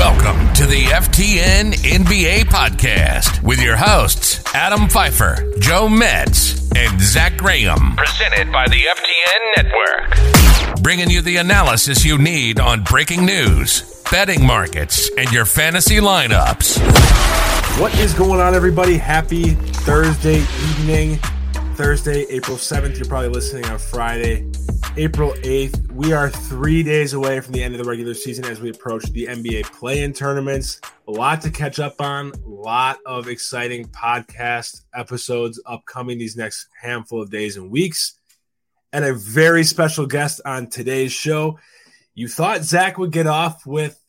Welcome to the FTN NBA Podcast with your hosts, Adam Pfeiffer, Joe Metz, and Zach Graham. Presented by the FTN Network. Bringing you the analysis you need on breaking news, betting markets, and your fantasy lineups. What is going on, everybody? Happy Thursday evening. Thursday, April 7th. You're probably listening on Friday, April 8th. We are 3 days away from the end of the regular season as we approach the NBA play-in tournaments. A lot to catch up on. A lot of exciting podcast episodes upcoming these next handful of days and weeks. And a very special guest on today's show. You thought Zach would get off with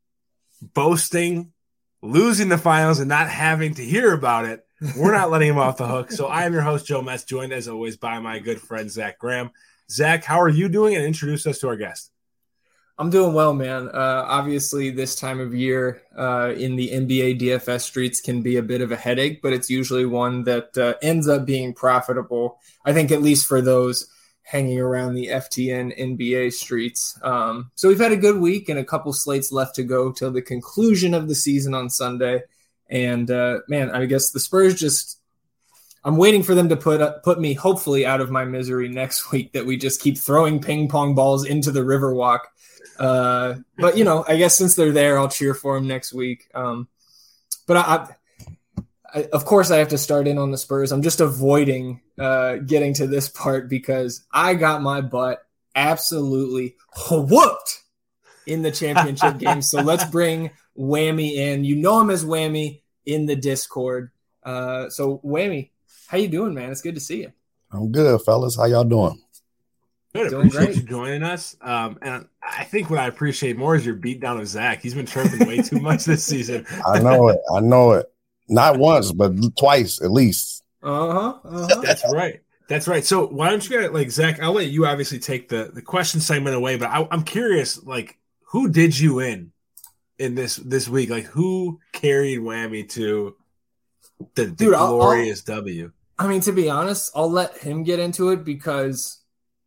boasting, losing the finals, and not having to hear about it. We're not letting him off the hook. So I am your host, Joe Metz, joined as always by my good friend, Zach Graham. Zach, how are you doing? And introduce us to our guest. I'm doing well, man. Obviously, this time of year in the NBA DFS streets can be a bit of a headache, but it's usually one that ends up being profitable, I think, at least for those hanging around the FTN NBA streets. So we've had a good week and a couple slates left to go till the conclusion of the season on Sunday. And, man, I guess the Spurs I'm waiting for them to put me hopefully out of my misery next week that we just keep throwing ping pong balls into the Riverwalk. But, you know, I guess since they're there, I'll cheer for them next week. But I of course, I have to start in on the Spurs. I'm just avoiding getting to this part because I got my butt absolutely whooped in the championship game. So let's bring Whammy in. You know him as Whammy in the Discord. So Whammy, how you doing, man? It's good to see you. I'm good, fellas. How y'all doing? Good. Doing Appreciate great. you joining us. And I think what I appreciate more is your beatdown of Zach. He's been chirping way too much this season. I know it. Not once, but twice at least. That's right. So why don't you get Zach? I'll let you obviously take the question segment away, but I'm curious, who did you in this week? Who carried Whammy to the glorious W? I mean, to be honest, I'll let him get into it because,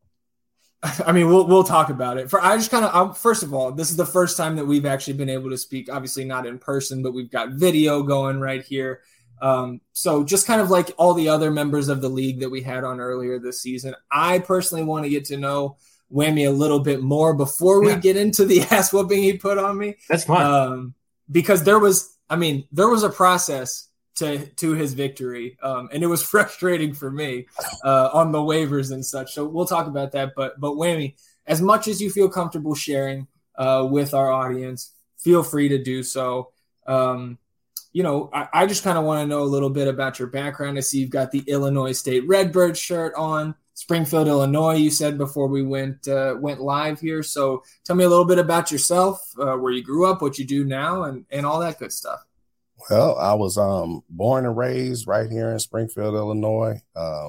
I mean, we'll talk about it. First of all, this is the first time that we've actually been able to speak. Obviously, not in person, but we've got video going right here. So just kind of like all the other members of the league that we had on earlier this season, I personally want to get to know Whammy a little bit more before we get into the ass whooping he put on me. That's fine. Because there was a process to his victory. And it was frustrating for me on the waivers and such. So we'll talk about that. But Whammy, as much as you feel comfortable sharing with our audience, feel free to do so. You know, I just kind of want to know a little bit about your background. I see you've got the Illinois State Redbird shirt on. Springfield, Illinois, you said before we went live here. So tell me a little bit about yourself, where you grew up, what you do now, and all that good stuff. Well, I was born and raised right here in Springfield, Illinois.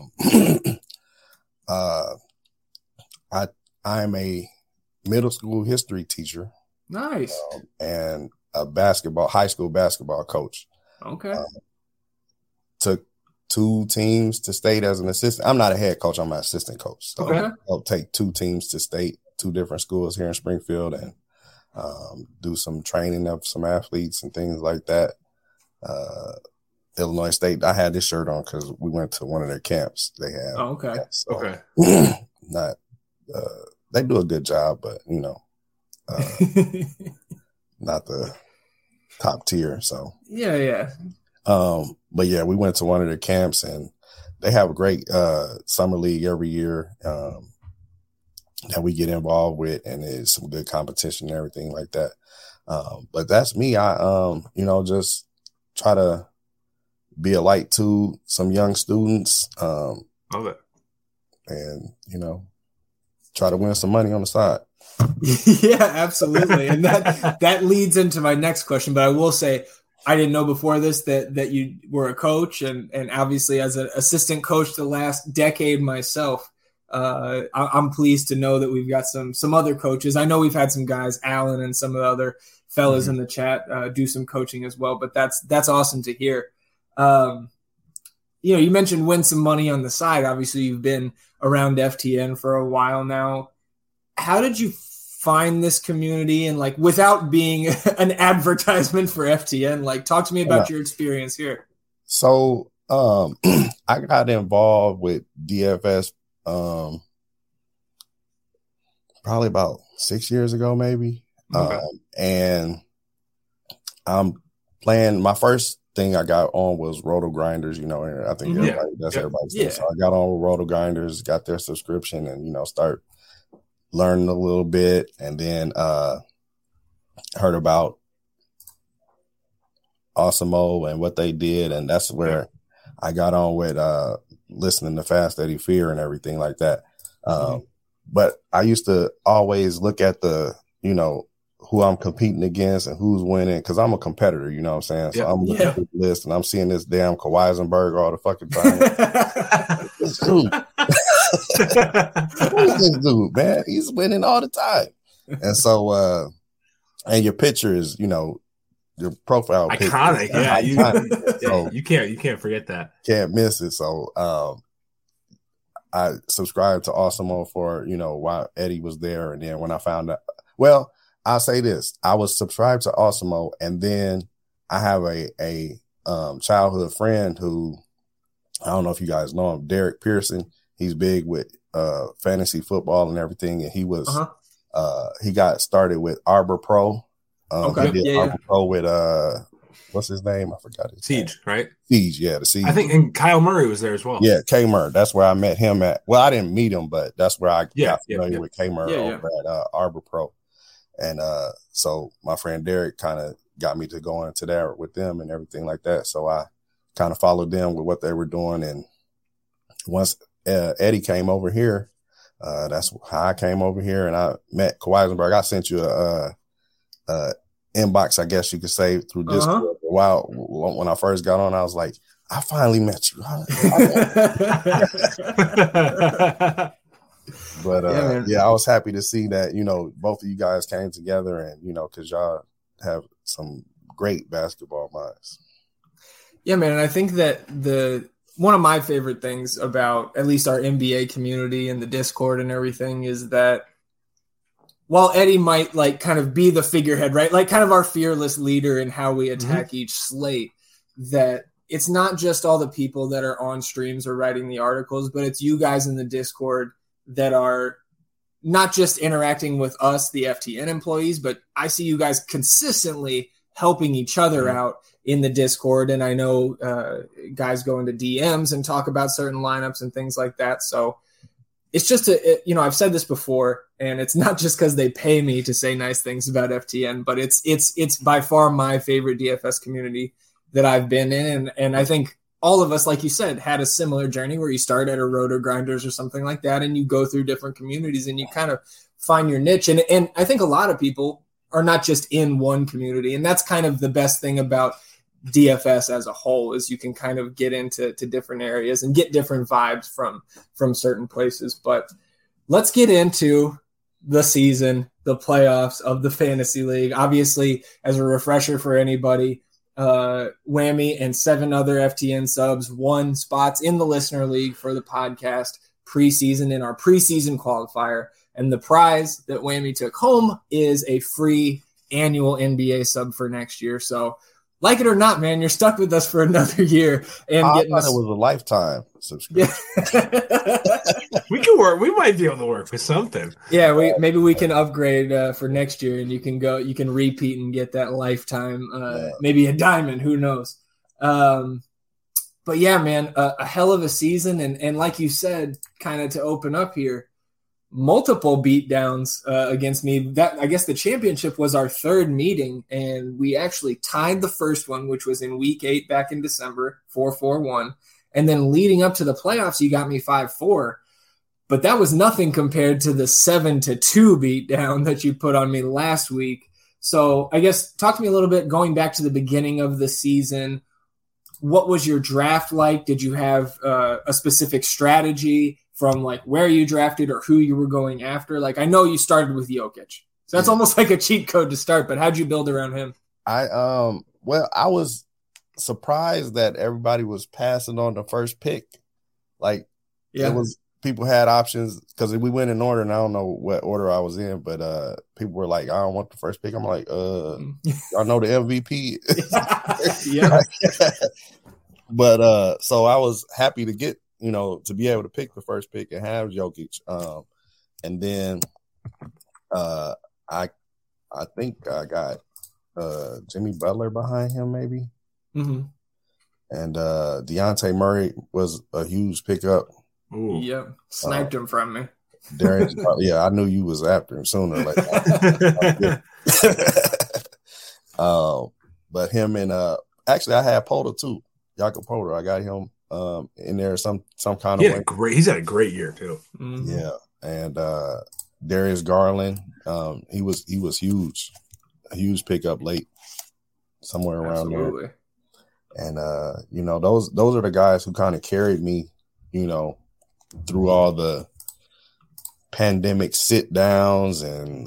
I'm a middle school history teacher. Nice. And a high school basketball coach. Okay. Took 2 teams to state as an assistant. I'm not a head coach. I'm an assistant coach. So okay. I'll take 2 teams to state, 2 different schools here in Springfield, and do some training of some athletes and things like that. Illinois State, I had this shirt on because we went to one of their camps they had. Oh, okay. So, Okay. They do a good job, but, you know, not the top tier. So, yeah. But yeah, we went to one of their camps and they have a great summer league every year that we get involved with, and it's some good competition and everything like that. But that's me. I, just try to be a light to some young students. Love it. And, try to win some money on the side. Yeah, absolutely. And that leads into my next question, but I will say, I didn't know before this that you were a coach, and obviously as an assistant coach the last decade myself, I'm pleased to know that we've got some other coaches. I know we've had some guys, Alan and some of the other fellas in the chat, do some coaching as well, but that's awesome to hear. You mentioned win some money on the side. Obviously, you've been around FTN for a while now. How did you find this community and like without being an advertisement for FTN? Like, talk to me about your experience here. So I got involved with DFS probably about 6 years ago, maybe. Okay. And I'm playing. My first thing I got on was Roto Grinders, and I think everybody's thing. So I got on with Roto Grinders, got their subscription, and start learning a little bit, and then heard about Awesemo and what they did, and that's where I got on with listening to Fast Eddie Fear and everything like that. But I used to always look at the, who I'm competing against and who's winning, because I'm a competitor, you know what I'm saying? So I'm looking at the list and I'm seeing this damn Kawhisenberg all the fucking time. This dude. Who is this dude, man? He's winning all the time. And so, and your picture is, your profile iconic. So, you can't forget that. Can't miss it. So, I subscribed to Awesemo for, while Eddie was there. And then when I found out, well, I'll say this, I was subscribed to Awesemo, and then I have a childhood friend who, I don't know if you guys know him, Derek Pearson. He's big with fantasy football and everything. And he was, he got started with Arbor Pro. He did Arbor Pro with, what's his name? I forgot his Siege, name. right? Siege, the Siege. I think, and Kyle Murray was there as well. Yeah, K Murray. That's where I met him at. Well, I didn't meet him, but that's where I got familiar with K Murray over at Arbor Pro. And so my friend Derek kind of got me to go into there with them and everything like that. So I kind of followed them with what they were doing. And once Eddie came over here, that's how I came over here, and I met Kawhisenberg. I sent you a inbox, I guess you could say, through Discord. Wow, when I first got on, I was like, I finally met you. But I was happy to see that, both of you guys came together, and, because y'all have some great basketball minds. Yeah, man. And I think that one of my favorite things about at least our NBA community and the Discord and everything is that while Eddie might like kind of be the figurehead, right? Like kind of our fearless leader in how we attack each slate, that it's not just all the people that are on streams or writing the articles, but it's you guys in the Discord that are not just interacting with us, the FTN employees, but I see you guys consistently helping each other out in the Discord. And I know guys go into DMs and talk about certain lineups and things like that. So it's just, I've said this before, and it's not just because they pay me to say nice things about FTN, but it's by far my favorite DFS community that I've been in. And I think all of us, like you said, had a similar journey where you start at a Roto Grinders or something like that, and you go through different communities and you kind of find your niche. And I think a lot of people are not just in one community. And that's kind of the best thing about DFS as a whole, is you can kind of get into different areas and get different vibes from certain places. But let's get into the season, the playoffs of the fantasy league. Obviously, as a refresher for anybody, Whammy and 7 other FTN subs won spots in the listener league for the podcast preseason in our preseason qualifier. And the prize that Whammy took home is a free annual NBA sub for next year. So like it or not, man, you're stuck with us for another year. And I thought it was a lifetime subscription. We can work. We might be able to work with something. Yeah, maybe we can upgrade for next year, and you can repeat and get that lifetime, maybe a diamond. Who knows? But yeah, man, a hell of a season, and like you said, kind of to open up here, multiple beatdowns against me. That I guess the championship was our third meeting, and we actually tied the first one, which was in week 8 back in December, 4-4-1. And then leading up to the playoffs, you got me 5-4. But that was nothing compared to the 7-2 beatdown that you put on me last week. So I guess talk to me a little bit going back to the beginning of the season. What was your draft like? Did you have a specific strategy from like where you drafted or who you were going after? Like I know you started with Jokic, so that's almost like a cheat code to start. But how'd you build around him? I was surprised that everybody was passing on the first pick. Like it was people had options because we went in order, and I don't know what order I was in, but people were like, I don't want the first pick. I'm like, y'all know the MVP? Yeah. But so I was happy to get, to be able to pick the first pick and have Jokic. And then I think I got Jimmy Butler behind him, maybe. Mm-hmm. And Dejounte Murray was a huge pickup. Ooh. Yep. Sniped him from me. Darius, yeah, I knew you was after him sooner. But him and actually I had Porter too. Jakob Porter. I got him in there some kind of way. He's had a great year too. Mm-hmm. Yeah. And Darius Garland, he was huge. A huge pickup late. Somewhere around there. And those are the guys who kind of carried me, through all the pandemic sit downs and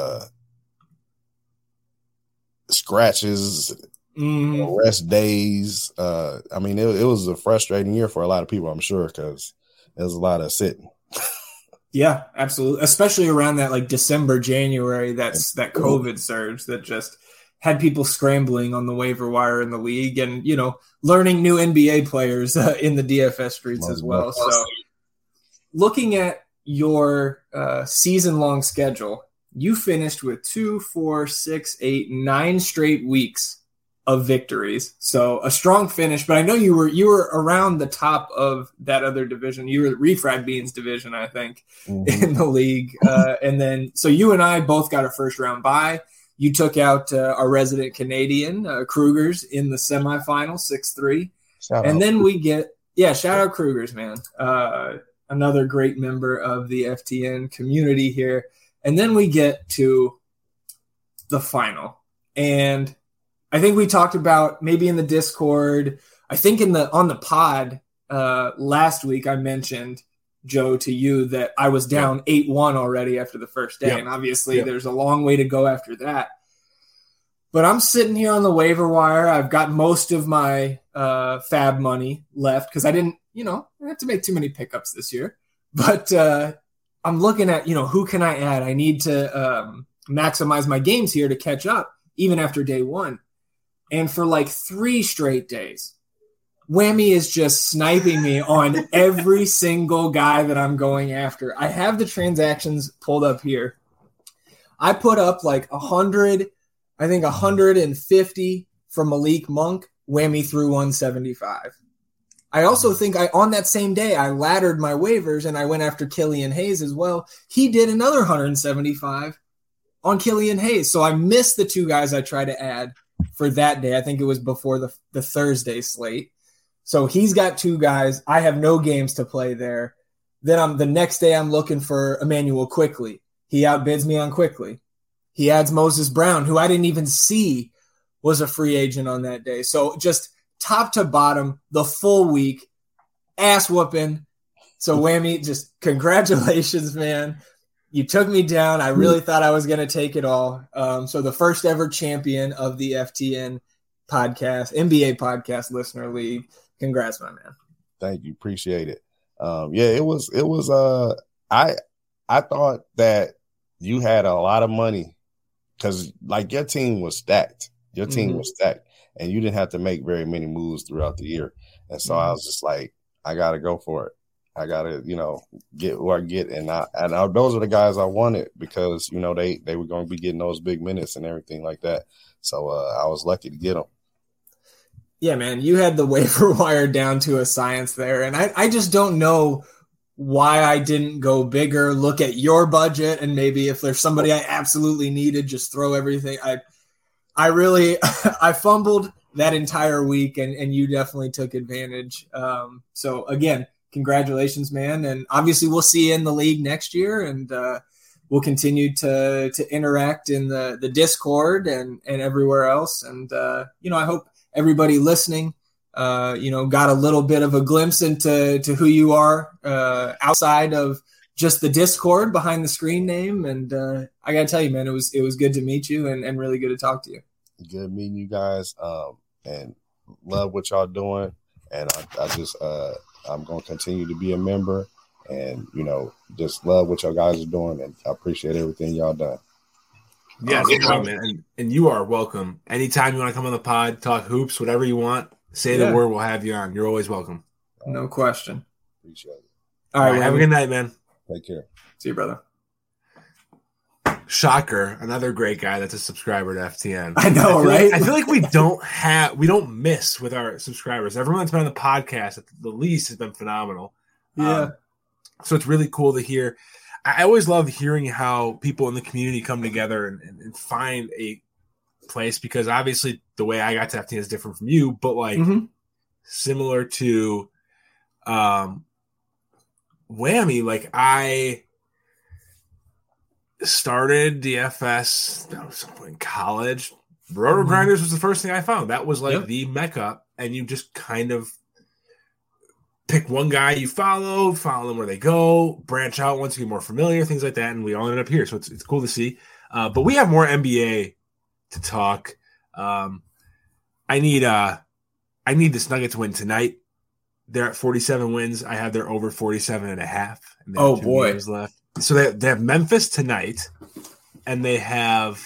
scratches, rest days. I mean, it was a frustrating year for a lot of people, I'm sure, because there's a lot of sitting. Yeah, absolutely. Especially around that like December, January, that COVID surge that just had people scrambling on the waiver wire in the league and, learning new NBA players in the DFS streets as well. So looking at your season-long schedule, you finished with 2, 4, 6, 8, 9 straight weeks of victories. So a strong finish, but I know you were around the top of that other division. You were the Refrag Beans division, I think, in the league. And then, so you and I both got a first-round bye. You took out our resident Canadian, Krugers, in the semifinal, 6-3. And then we get, shout out Krugers, man. Another great member of the FTN community here. And then we get to the final. And I think we talked about maybe in the Discord, I think on the pod last week, I mentioned, Joe, to you that I was down 8-1 already after the first day. And obviously there's a long way to go after that. But I'm sitting here on the waiver wire. I've got most of my fab money left because I didn't, have to make too many pickups this year. But I'm looking at, who can I add? I need to maximize my games here to catch up even after day one. And for like 3 straight days, Whammy is just sniping me on every single guy that I'm going after. I have the transactions pulled up here. I put up like 150 from Malik Monk. Whammy threw 175. I also think on that same day, I laddered my waivers and I went after Killian Hayes as well. He did another 175 on Killian Hayes. So I missed the 2 guys I tried to add for that day. I think it was before the Thursday slate. So he's got 2 guys. I have no games to play there. Then the next day I'm looking for Emmanuel Quickly. He outbids me on Quickly. He adds Moses Brown, who I didn't even see was a free agent on that day. So just top to bottom, the full week, ass whooping. So Whammy, just congratulations, man. You took me down. I really thought I was going to take it all. So the first ever champion of the FTN podcast, NBA podcast listener league. Congrats, my man. Thank you. Appreciate it. It was I thought that you had a lot of money because like your team was stacked. Your team was stacked and you didn't have to make very many moves throughout the year. And so I was just like, I got to go for it. I got to, get who I get. And those are the guys I wanted because, they were going to be getting those big minutes and everything like that. So I was lucky to get them. Yeah, man, you had the waiver wire down to a science there. And I just don't know why I didn't go bigger, look at your budget, and maybe if there's somebody I absolutely needed, just throw everything. I really I fumbled that entire week, and you definitely took advantage. So, again, congratulations, man. And obviously we'll see you in the league next year, and we'll continue to interact in the Discord and everywhere else. And, I hope everybody listening, got a little bit of a glimpse into who you are outside of just the Discord behind the screen name. And I got to tell you, man, it was good to meet you and really good to talk to you. Good meeting you guys and love what y'all doing. And I'm going to continue to be a member and just love what y'all guys are doing, and I appreciate everything y'all done. Yeah, no problem, man. And you are welcome. Anytime you want to come on the pod, talk hoops, whatever you want, say the word, we'll have you on. You're always welcome. No question. Appreciate it. All right, have a good night, man. Take care. See you, brother. Shocker, another great guy that's a subscriber to FTN. I know, right? I feel like we don't miss with our subscribers. Everyone that's been on the podcast at the least has been phenomenal. Yeah. So it's really cool to hear. I always love hearing how people in the community come together and find a place, because obviously the way I got to FTN is different from you, but similar to Whammy, like I started DFS that was in college. Roto Grinders was the first thing I found. That was like the mecca, and you just kind of pick one guy you follow them where they go, branch out once you get more familiar, things like that, and we all ended up here. So it's cool to see. But we have more NBA to talk. I need this Nuggets win tonight. They're at 47 wins. I have their over 47.5. Oh boy, games left. So they have Memphis tonight, and they have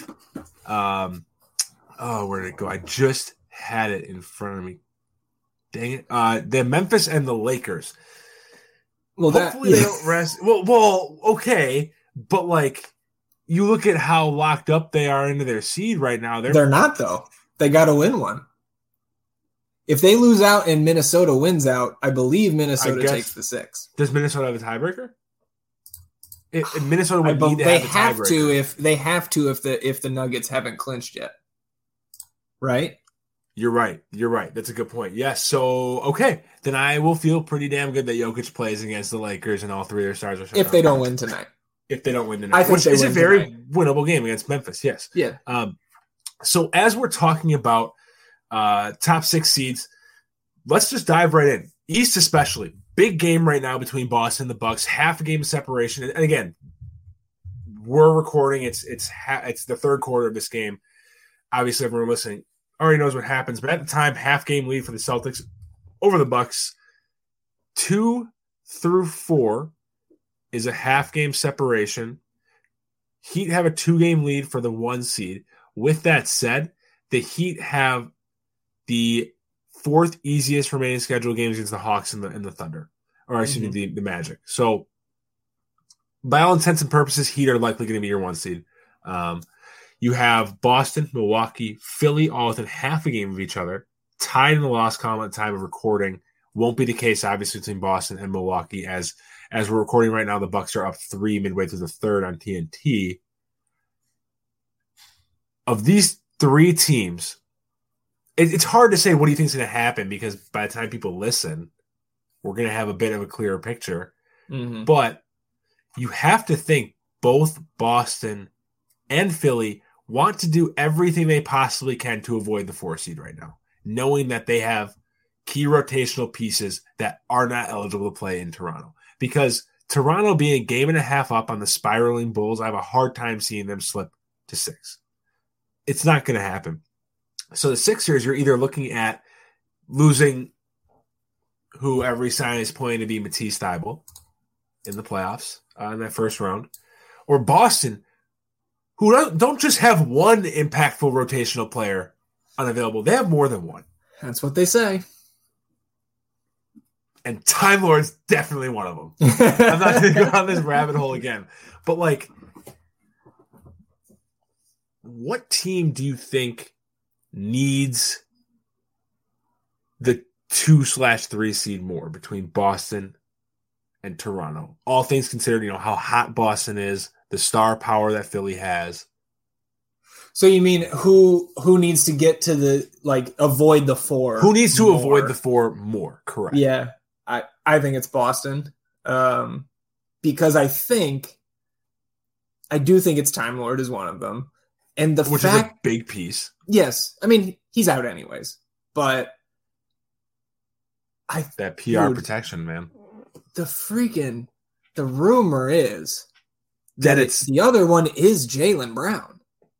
where did it go? I just had it in front of me. Dang it! They have Memphis and the Lakers. Well, hopefully they don't rest. Well, okay, but like you look at how locked up they are into their seed right now. They're not though. They got to win one. If they lose out and Minnesota wins out, I believe Minnesota takes the 6. Does Minnesota have a tiebreaker? Minnesota would need to have a tiebreaker. They have to if the Nuggets haven't clinched yet. Right? You're right. That's a good point. Yes. So, okay. Then I will feel pretty damn good that Jokic plays against the Lakers and all three of their stars are if they don't win tonight. I think which is a very winnable game against Memphis. Yes. Yeah. So as we're talking about top 6 seeds, let's just dive right in. East especially. Big game right now between Boston and the Bucks. Half a game of separation. And again, we're recording. It's the third quarter of this game. Obviously, everyone listening already knows what happens, but at the time, half game lead for the Celtics over the Bucks. 2 through 4 is a half game separation. Heat have a 2-game lead for the 1 seed. With that said, the Heat have the 4th easiest remaining scheduled games against the Hawks and the Thunder, or excuse me, the Magic. So, by all intents and purposes, Heat are likely going to be your 1 seed. You have Boston, Milwaukee, Philly, all within half a game of each other, tied in the loss column at the time of recording. Won't be the case, obviously, between Boston and Milwaukee. As we're recording right now, the Bucks are up 3 midway through the third on TNT. Of these 3 teams, it's hard to say what do you think is going to happen, because by the time people listen, we're going to have a bit of a clearer picture. But you have to think both Boston and Philly want to do everything they possibly can to avoid the 4 seed right now, knowing that they have key rotational pieces that are not eligible to play in Toronto. Because Toronto being a game and a half up on the spiraling Bulls, I have a hard time seeing them slip to 6. It's not going to happen. So the Sixers, you're either looking at losing who every sign is pointing to be Matisse Thybulle in the playoffs in that first round, or Boston, who don't just have one impactful rotational player unavailable. They have more than one. That's what they say. And Time Lord's definitely one of them. I'm not going to go down this rabbit hole again. But, like, what team do you think needs the 2/3 seed more between Boston and Toronto? All things considered, how hot Boston is, the star power that Philly has. So you mean who needs to get to the avoid the 4? Who needs to avoid the 4 more? Correct. Yeah, I think it's Boston, because I do think it's Time Lord is one of them, and which is a big piece. Yes, I mean he's out anyways, but that PR protection, man. The rumor is that it's the other one is Jaylen Brown.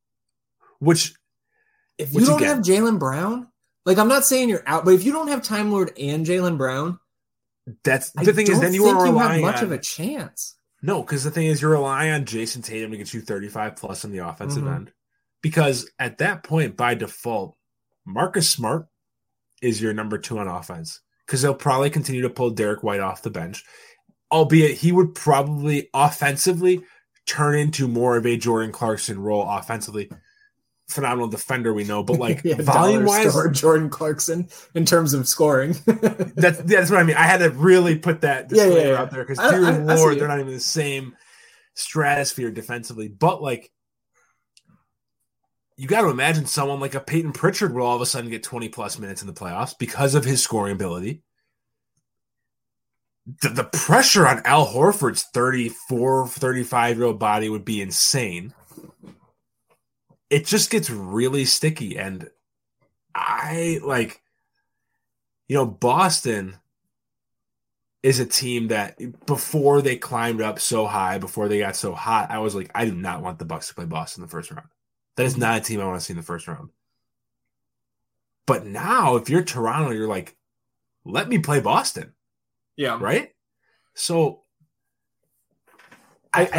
If you don't have Jaylen Brown, I'm not saying you're out, but if you don't have Time Lord and Jaylen Brown, That's the thing is then you are relying have much of a chance. No, because the thing is you're relying on Jason Tatum to get you 35 plus on the offensive end. Because at that point, by default, Marcus Smart is your number 2 on offense. Because they'll probably continue to pull Derek White off the bench. Albeit he would probably offensively turn into more of a Jordan Clarkson role offensively. Phenomenal defender, we know, but like volume-wise, Jordan Clarkson in terms of scoring. that's what I mean. I had to really put that disclaimer out there because, dear Lord, they're not even the same stratosphere defensively. But like, you got to imagine someone like a Peyton Pritchard will all of a sudden get 20 plus minutes in the playoffs because of his scoring ability. The pressure on Al Horford's 34, 35-year-old body would be insane. It just gets really sticky. And I like, Boston is a team that before they climbed up so high, before they got so hot, I was like, I do not want the Bucks to play Boston in the first round. That is not a team I want to see in the first round. But now, if you're Toronto, you're like, let me play Boston. Yeah. Right? So I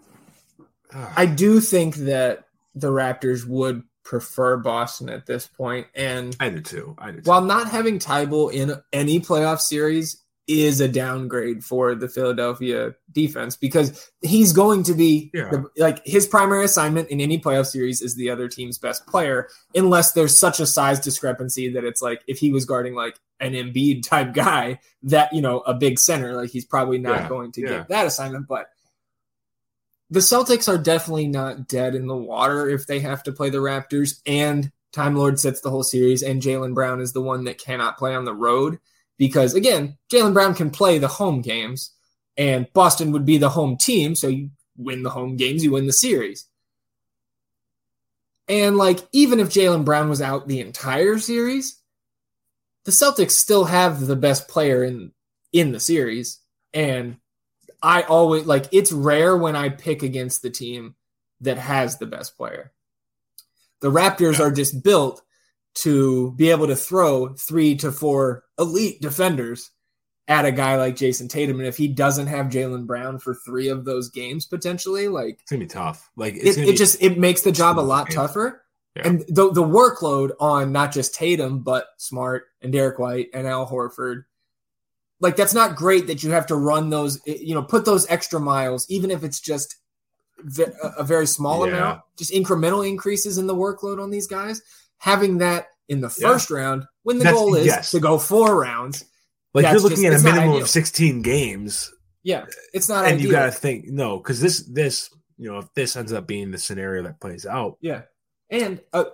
do think that the Raptors would prefer Boston at this point. And I do too. While not having Tybal in any playoff series is a downgrade for the Philadelphia defense because he's going to be his primary assignment in any playoff series is the other team's best player, unless there's such a size discrepancy that it's like if he was guarding like an Embiid type guy that, a big center, like he's probably not going to get that assignment. But the Celtics are definitely not dead in the water if they have to play the Raptors, and Time Lord sets the whole series, and Jaylen Brown is the one that cannot play on the road because, again, Jaylen Brown can play the home games, and Boston would be the home team, so you win the home games, you win the series. And, like, even if Jaylen Brown was out the entire series, the Celtics still have the best player in the series, and I always it's rare when I pick against the team that has the best player. The Raptors are just built to be able to throw 3 to 4 elite defenders at a guy like Jason Tatum. And if he doesn't have Jaylen Brown for 3 of those games, potentially, it's going to be tough. It makes the job a lot tougher. Yeah. And the workload on not just Tatum, but Smart and Derek White and Al Horford, that's not great that you have to run those, put those extra miles, even if it's just a very small amount, just incremental increases in the workload on these guys. Having that in the first round, when the goal is to go 4 rounds. You're looking at a minimum of 16 games. Yeah, it's not and ideal. You got to think, because this, if this ends up being the scenario that plays out. Yeah. And the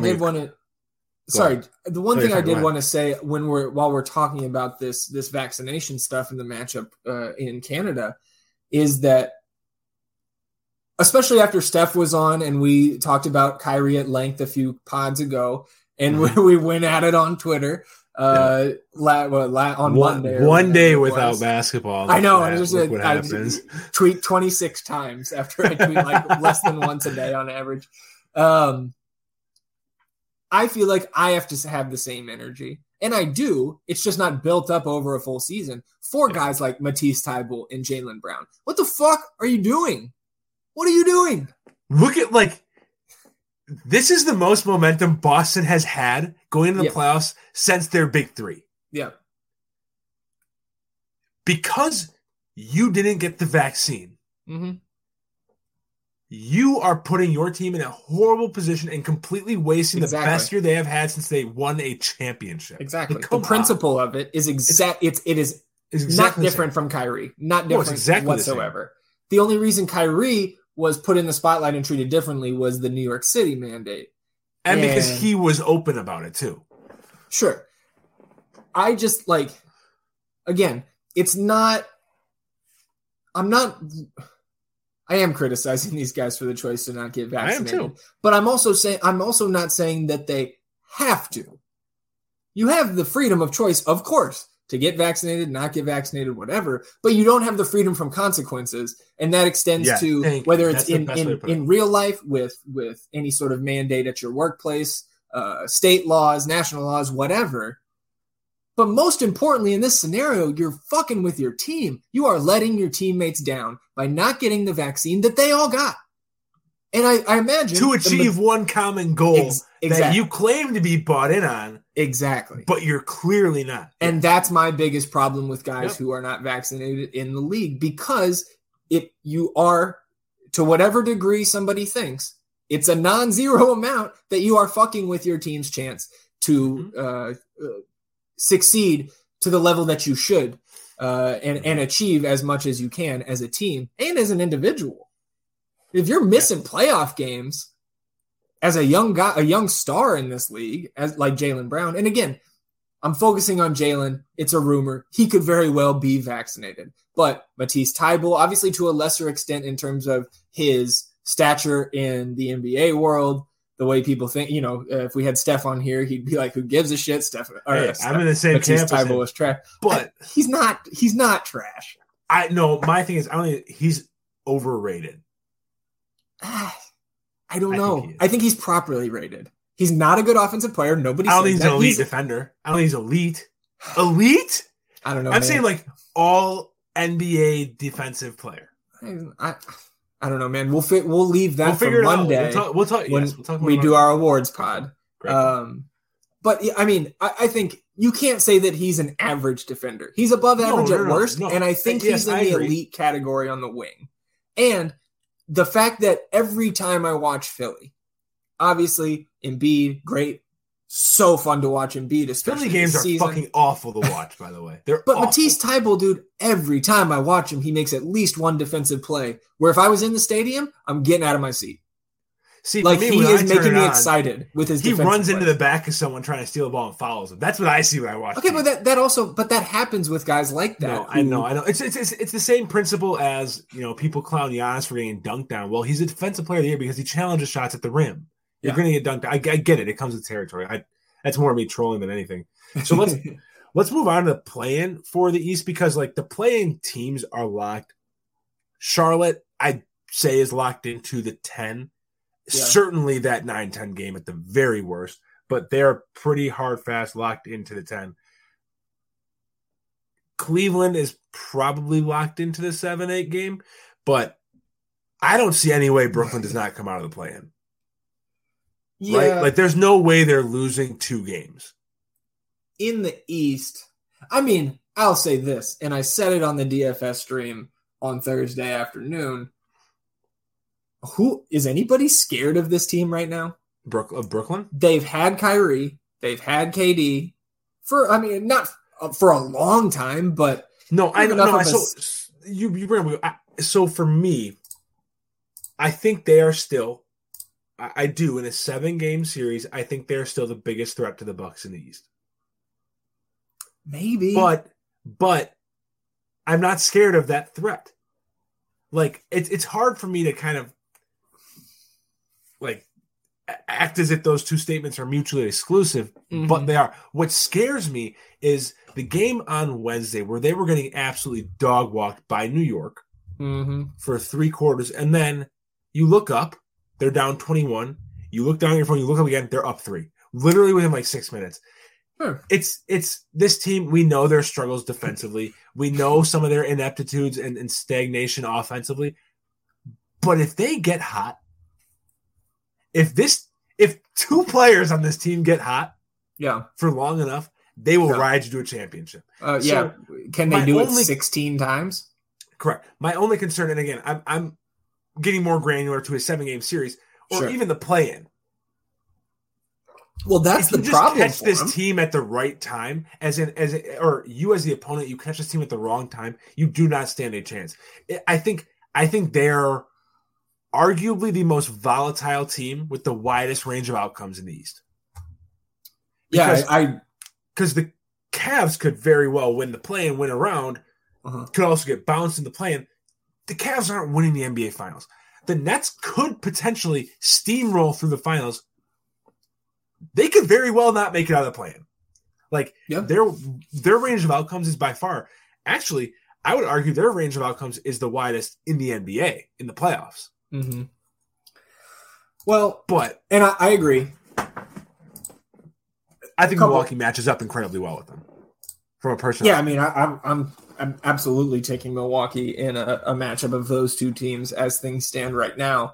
one thing I did want to say while we're talking about this vaccination stuff and the matchup in Canada is that, especially after Steph was on and we talked about Kyrie at length a few pods ago, and we went at it on Twitter on Monday. One day without basketball. I know. What happens. I tweet 26 times after I tweet less than once a day on average. I feel like I have to have the same energy. And I do. It's just not built up over a full season for guys like Matisse Thybulle and Jaylen Brown. What the fuck are you doing? What are you doing? Look at this is the most momentum Boston has had going into the playoffs since their big 3. Yeah. Because you didn't get the vaccine. Mm-hmm. You are putting your team in a horrible position and completely wasting the best year they have had since they won a championship. Exactly. The principle of it is it is not different from Kyrie. Not different whatsoever. The only reason Kyrie was put in the spotlight and treated differently was the New York City mandate. And because he was open about it too. Sure. I just again, I am criticizing these guys for the choice to not get vaccinated. I am too. But I'm also not saying that they have to. You have the freedom of choice, of course, to get vaccinated, not get vaccinated, whatever, but you don't have the freedom from consequences. And that extends to whether it's in real life with any sort of mandate at your workplace, state laws, national laws, whatever. But most importantly, in this scenario, you're fucking with your team. You are letting your teammates down by not getting the vaccine that they all got. And I imagine to achieve one common goal that you claim to be bought in on. Exactly. But you're clearly not. And that's my biggest problem with guys who are not vaccinated in the league, because if you are, to whatever degree somebody thinks, it's a non-zero amount that you are fucking with your team's chance to succeed to the level that you should and achieve as much as you can as a team and as an individual. If you're missing playoff games as a young guy, a young star in this league, as like Jaylen Brown, and again, I'm focusing on Jaylen. It's a rumor. He could very well be vaccinated. But Matisse Thybulle, obviously to a lesser extent in terms of his stature in the NBA world, the way people think, if we had Steph on here, he'd be like, who gives a shit? I'm in the same camp. Thybulle is trash. But he's not trash. I know. My thing is, he's overrated. I don't know. I think he's properly rated. He's not a good offensive player. I don't think he's an elite defender. I don't think he's elite. Elite? I don't know. I'm saying like all NBA defensive player. I don't know, man. We'll leave that for Monday. We'll talk when we do our awards pod. But I mean, I think you can't say that he's an average defender. He's above average at worst, and I think he's in the elite category on the wing. And the fact that every time I watch Philly, obviously Embiid, great, so fun to watch Embiid. Especially Philly games are fucking awful to watch, by the way. But awful. Matisse Thybulle, dude, every time I watch him, he makes at least one defensive play. Where if I was in the stadium, I'm getting out of my seat. See, like he is making me excited with his. He runs play. Into the back of someone trying to steal the ball and follows him. That's what I see when I watch. Okay, but that happens with guys like that. No, I know. It's the same principle as people clown Giannis for getting dunked on. Well, he's a defensive player of the year because he challenges shots at the rim. You're going to get dunked. I get it. It comes with territory. That's more me trolling than anything. So let's move on to the play-in for the East, because like the play-in teams are locked. Charlotte, I'd say, is locked into the 10. Yeah. Certainly that 9-10 game at the very worst, but they're pretty hard, fast, locked into the 10. Cleveland is probably locked into the 7-8 game, but I don't see any way Brooklyn does not come out of the play-in. Yeah. Right? Like there's no way they're losing 2 games. In the East, I mean, I'll say this, and I said it on the DFS stream on Thursday afternoon. Who is anybody scared of this team right now? Of Brooklyn? They've had Kyrie. They've had KD not for a long time, but no, I know. So you bring up. So for me, I think they are still. I do in a 7-game series. I think they're still the biggest threat to the Bucks in the East. Maybe, but I'm not scared of that threat. Like it's hard for me to kind of like act as if those two statements are mutually exclusive, but they are. What scares me is the game on Wednesday where they were getting absolutely dog walked by New York for 3 quarters, and then you look up, they're down 21. You look down at your phone, you look up again, they're up 3. Literally within like 6 minutes. Sure. It's this team. We know their struggles defensively. We know some of their ineptitudes and stagnation offensively. But if they get hot, if 2 players on this team get hot, for long enough, they will ride you to a championship. So can they do it 16 times? Correct. My only concern, and again, I'm getting more granular to a 7-game series, or even the play-in. Well, that's the problem. Catch this team at the right time, or you as the opponent, you catch this team at the wrong time, you do not stand a chance. I think they're arguably the most volatile team with the widest range of outcomes in the East. Because the Cavs could very well win the play and win a round, could also get bounced in the play-in. The Cavs aren't winning the NBA Finals. The Nets could potentially steamroll through the finals. They could very well not make it out of the play-in. Like their range of outcomes is by far, actually, I would argue their range of outcomes is the widest in the NBA in the playoffs. Mm-hmm. Well, and I agree. I think Milwaukee matches up incredibly well with them. from a person. Yeah, I mean, I'm absolutely taking Milwaukee in a matchup of those two teams as things stand right now.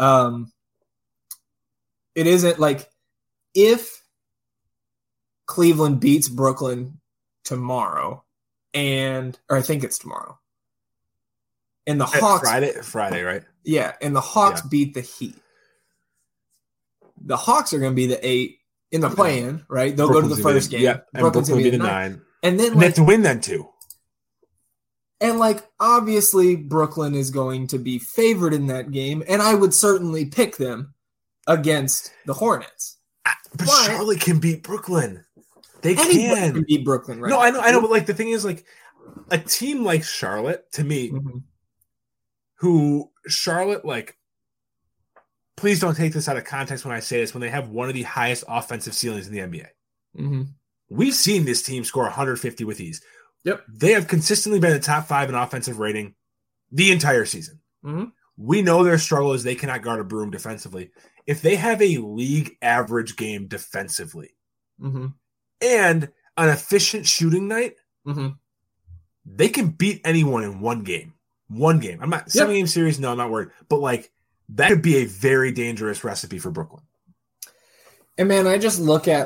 It isn't like if Cleveland beats Brooklyn tomorrow, or I think it's tomorrow, and the Hawks Friday, right? Yeah, and the Hawks beat the Heat. The Hawks are going to be the 8 in the play-in, right? They'll go to the first game. Yeah, and Brooklyn's going to be the 9. And then they have to win then too. And obviously Brooklyn is going to be favored in that game, and I would certainly pick them against the Hornets. But Charlotte can beat Brooklyn. They can beat Brooklyn, right? No, I know, but the thing is, a team like Charlotte, to me, who Charlotte, please don't take this out of context when I say this, when they have one of the highest offensive ceilings in the NBA. Mm-hmm. We've seen this team score 150 with ease. Yep. They have consistently been in the top 5 in offensive rating the entire season. Mm-hmm. We know their struggle is they cannot guard a broom defensively. If they have a league average game defensively and an efficient shooting night, they can beat anyone in one game. I'm not 7-game series. No, I'm not worried. But that could be a very dangerous recipe for Brooklyn. And man, I just look at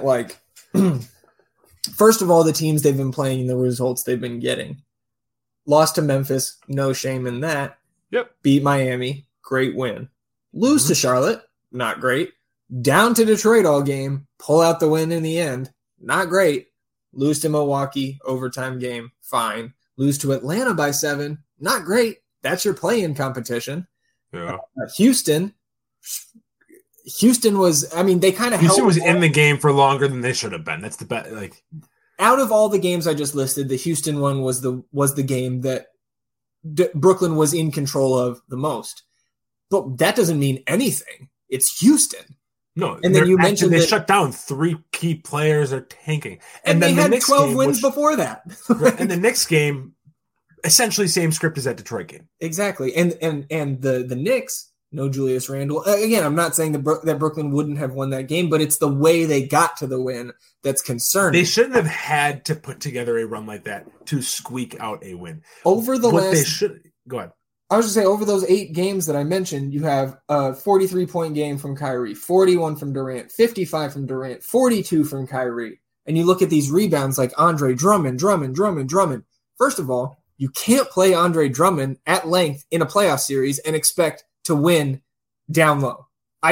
first of all, the teams they've been playing and the results they've been getting. Lost to Memphis, no shame in that. Yep. Beat Miami, great win. Lose to Charlotte, not great. Down to Detroit all game, pull out the win in the end, not great. Lose to Milwaukee, overtime game, fine. Lose to Atlanta by 7, not great. That's your play-in competition. Yeah. Houston was, they kind of Houston was in the game for longer than they should have been. That's the best. Out of all the games I just listed, the Houston one was the game that Brooklyn was in control of the most. But that doesn't mean anything. It's Houston. No, and then you mentioned they shut down 3 key players are tanking, and then they had 12 wins before that. And the next game, essentially same script as that Detroit game. Exactly, and the Knicks, no Julius Randle. Again, I'm not saying that Brooklyn wouldn't have won that game, but it's the way they got to the win that's concerning. They shouldn't have had to put together a run like that to squeak out a win. Over the last, they should go ahead. I was just saying, over those 8 games that I mentioned, you have a 43-point game from Kyrie, 41 from Durant, 55 from Durant, 42 from Kyrie. And you look at these rebounds like Andre Drummond. First of all, you can't play Andre Drummond at length in a playoff series and expect to win down low.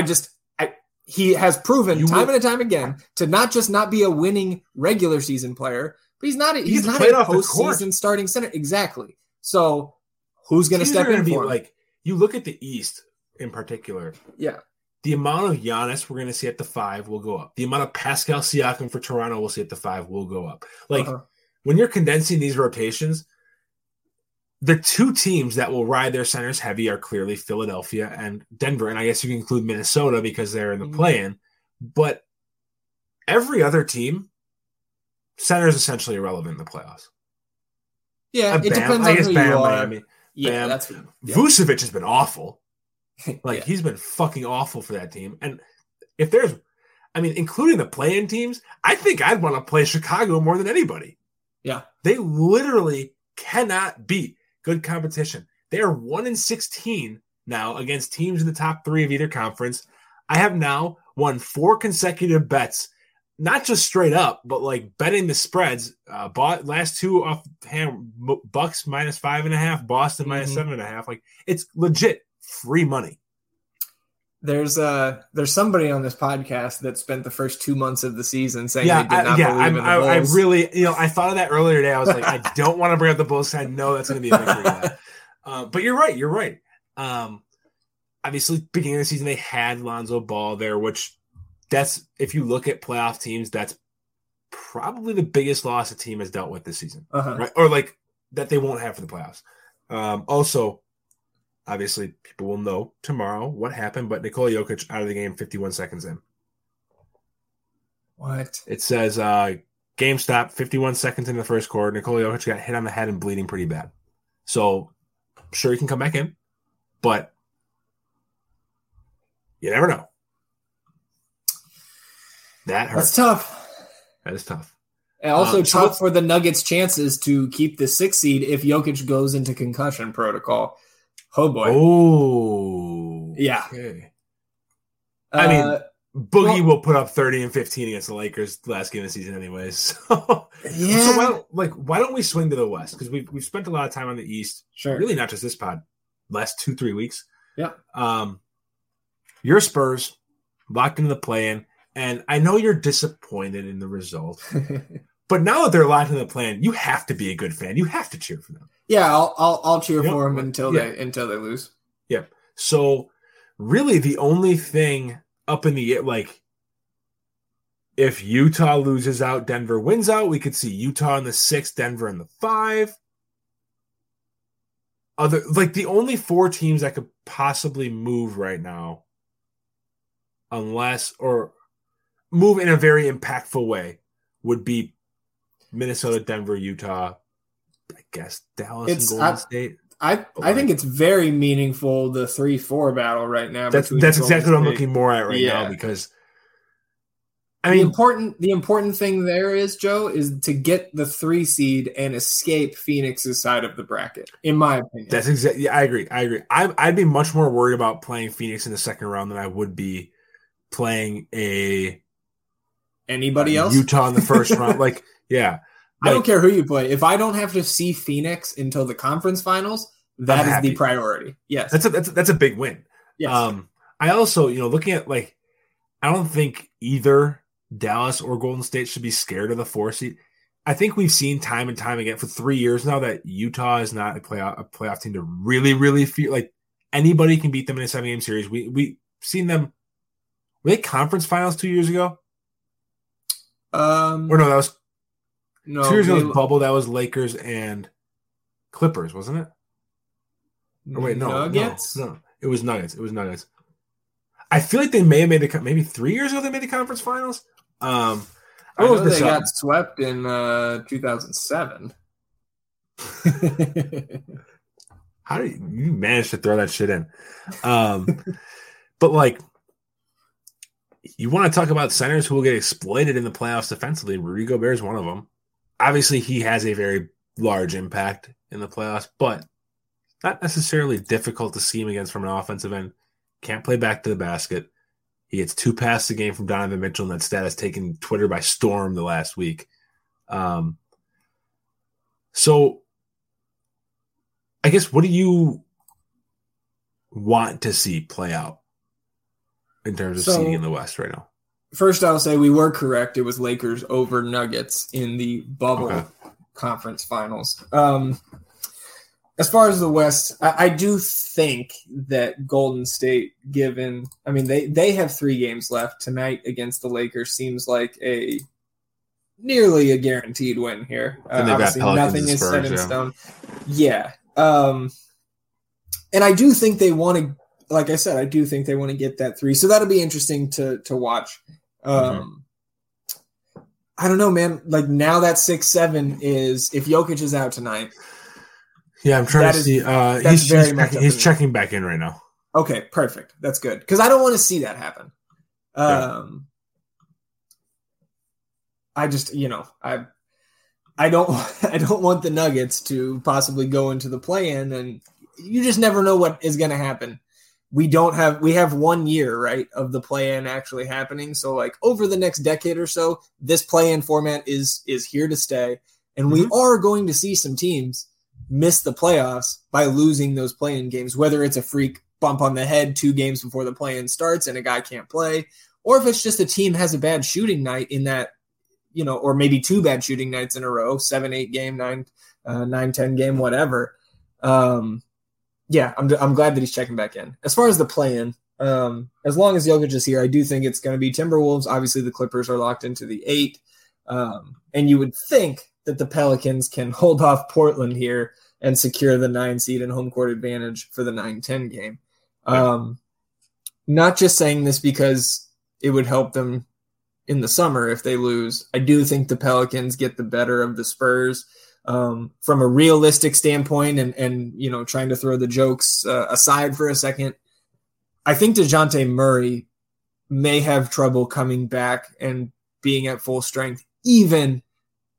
He has proven time and time again to not just not be a winning regular season player, but he's not a postseason starting center. Exactly. So who's going to step in for him? You look at the East in particular. Yeah. The amount of Giannis we're going to see at the 5 will go up. The amount of Pascal Siakam for Toronto we'll see at the 5 will go up. When you're condensing these rotations, the 2 teams that will ride their centers heavy are clearly Philadelphia and Denver. And I guess you can include Minnesota because they're in the play-in. But every other team, center is essentially irrelevant in the playoffs. Yeah, it depends on who you are. Miami. Yeah, Vucevic has been awful. He's been fucking awful for that team. And if there's, including the play-in teams, I think I'd want to play Chicago more than anybody. Yeah. They literally cannot beat good competition. They are 1-16 now against teams in the top 3 of either conference. I have now won 4 consecutive bets, not just straight up, but betting the spreads. Bought last 2 off hand, Bucks minus 5.5, Boston minus 7.5. It's legit free money. There's somebody on this podcast that spent the first 2 months of the season saying they did not believe in the Bulls. I really, I thought of that earlier today. I was like, I don't want to bring up the Bulls. I know that's going to be a victory. But you're right. Obviously, beginning of the season, they had Lonzo Ball there, which that's, if you look at playoff teams, that's probably the biggest loss a team has dealt with this season, right? Or that they won't have for the playoffs. Also, obviously, people will know tomorrow what happened, but Nikola Jokic out of the game 51 seconds in. What? It says game stop, 51 seconds in the first quarter. Nikola Jokic got hit on the head and bleeding pretty bad. So, sure, he can come back in, but you never know. That hurts. That's tough. That is tough. And also tough for the Nuggets' chances to keep the 6th seed if Jokic goes into concussion protocol. Oh, boy. Oh. Yeah. Okay. I mean, Boogie will put up 30 and 15 against the Lakers the last game of the season anyways. So, yeah. So why don't we swing to the West? Because we've spent a lot of time on the East. Sure. Really not just this pod. Last 2-3 weeks. Yeah. Your Spurs locked into the play-in, and I know you're disappointed in the result. But now that they're locked in the plan, you have to be a good fan. You have to cheer for them. Yeah, I'll cheer for them until they lose. Yeah. So really, the only thing up in the air, if Utah loses out, Denver wins out, we could see Utah in the 6, Denver in the 5. The only 4 teams that could possibly move right now, or move in a very impactful way, would be Minnesota, Denver, Utah, I guess Dallas and Golden State. I think it's very meaningful, the 3-4 battle right now. That's exactly what I'm looking more at right now, because the important thing there is, Joe, is to get the 3 seed and escape Phoenix's side of the bracket, in my opinion. That's exactly. I agree. I'd be much more worried about playing Phoenix in the second round than I would be playing anybody else. Utah in the first round. Yeah. I don't care who you play. If I don't have to see Phoenix until the conference finals, that is the priority. Yes. That's a big win. Yes. I also, looking at I don't think either Dallas or Golden State should be scared of the 4 seed. I think we've seen time and time again for 3 years now that Utah is not a playoff team to really, really feel like anybody can beat them in a 7-game series. We've seen them. Were they conference finals 2 years ago? Or no, that was 2 years ago. Was bubble. That was Lakers and Clippers, wasn't it? Or wait, Nuggets? No, it was Nuggets. I feel like they may have made maybe 3 years ago. They made the conference finals. I know they got swept in 2007. How do you manage to throw that shit in? But you want to talk about centers who will get exploited in the playoffs defensively. Rudy Gobert is one of them. Obviously, he has a very large impact in the playoffs, but not necessarily difficult to scheme against from an offensive end. Can't play back to the basket. He gets 2 passes a game from Donovan Mitchell, and that stat has taken Twitter by storm the last week. So I guess, what do you want to see play out in terms of seeding in the West right now? First, I'll say we were correct. It was Lakers over Nuggets in the bubble conference finals. As far as the West, I do think that Golden State, they have 3 games left. Tonight against the Lakers seems like nearly a guaranteed win here. Obviously, nothing is set in stone. Yeah. And I do think they want to, like I said, get that 3. So that'll be interesting to watch. I don't know, man. Now that 6-7 is, if Jokic is out tonight. Yeah, I'm trying to see. He's checking back in right now. Okay, perfect. That's good, because I don't want to see that happen. I just, I don't want the Nuggets to possibly go into the play-in, and you just never know what is going to happen. We have 1 year, right, of the play-in actually happening. So over the next decade or so, this play-in format is here to stay, and we are going to see some teams miss the playoffs by losing those play-in games, whether it's a freak bump on the head 2 games before the play-in starts and a guy can't play, or if it's just a team has a bad shooting night in that, or maybe 2 bad shooting nights in a row, 7-8 game, 9-10 game, whatever. I'm glad that he's checking back in. As far as the play-in, as long as Jokic is here, I do think it's going to be Timberwolves. Obviously, the Clippers are locked into the 8. And you would think that the Pelicans can hold off Portland here and secure the 9 seed and home court advantage for the 9-10 game. Not just saying this because it would help them in the summer if they lose. I do think the Pelicans get the better of the Spurs from a realistic standpoint, and trying to throw the jokes aside for a second. I think DeJounte Murray may have trouble coming back and being at full strength, even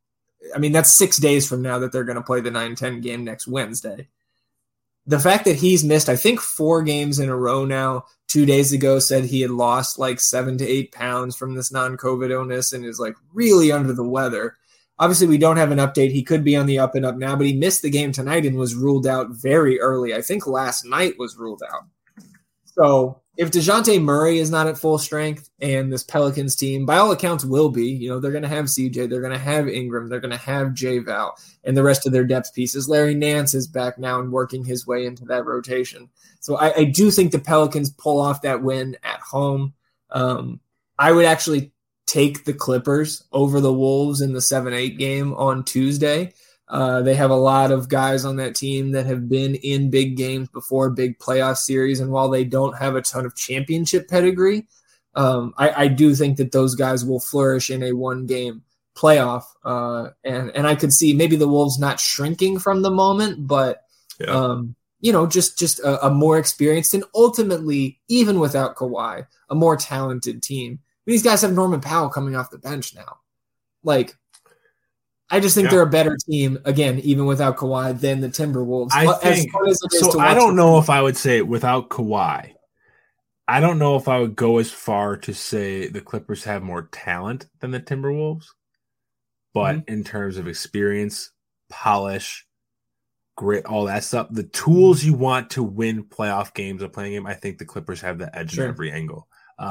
I mean, that's 6 days from now that they're going to play the 9-10 game next Wednesday. The fact that he's missed, I think, 4 games in a row now. 2 days ago said he had lost like 7 to 8 pounds from this non-COVID illness and is like really under the weather. Obviously, we don't have an update. He could be on the up and up now, but he missed the game tonight and was ruled out very early. I think last night was ruled out. So if DeJounte Murray is not at full strength and this Pelicans team, by all accounts, will be, they're going to have CJ, they're going to have Ingram, they're going to have J-Val and the rest of their depth pieces. Larry Nance is back now and working his way into that rotation. So I do think the Pelicans pull off that win at home. I would actually take the Clippers over the Wolves in the 7-8 game on Tuesday. They have a lot of guys on that team that have been in big games before, big playoff series. And while they don't have a ton of championship pedigree, I do think that those guys will flourish in a 1-game playoff. And I could see maybe the Wolves not shrinking from the moment, but, just a more experienced and ultimately, even without Kawhi, a more talented team. These guys have Norman Powell coming off the bench now. Like, I just think they're a better team, again, even without Kawhi, than the Timberwolves. I don't know if I would say without Kawhi. I don't know if I would go as far to say the Clippers have more talent than the Timberwolves. But in terms of experience, polish, grit, all that stuff, the tools you want to win playoff games, a playing game, I think the Clippers have the edge in every angle.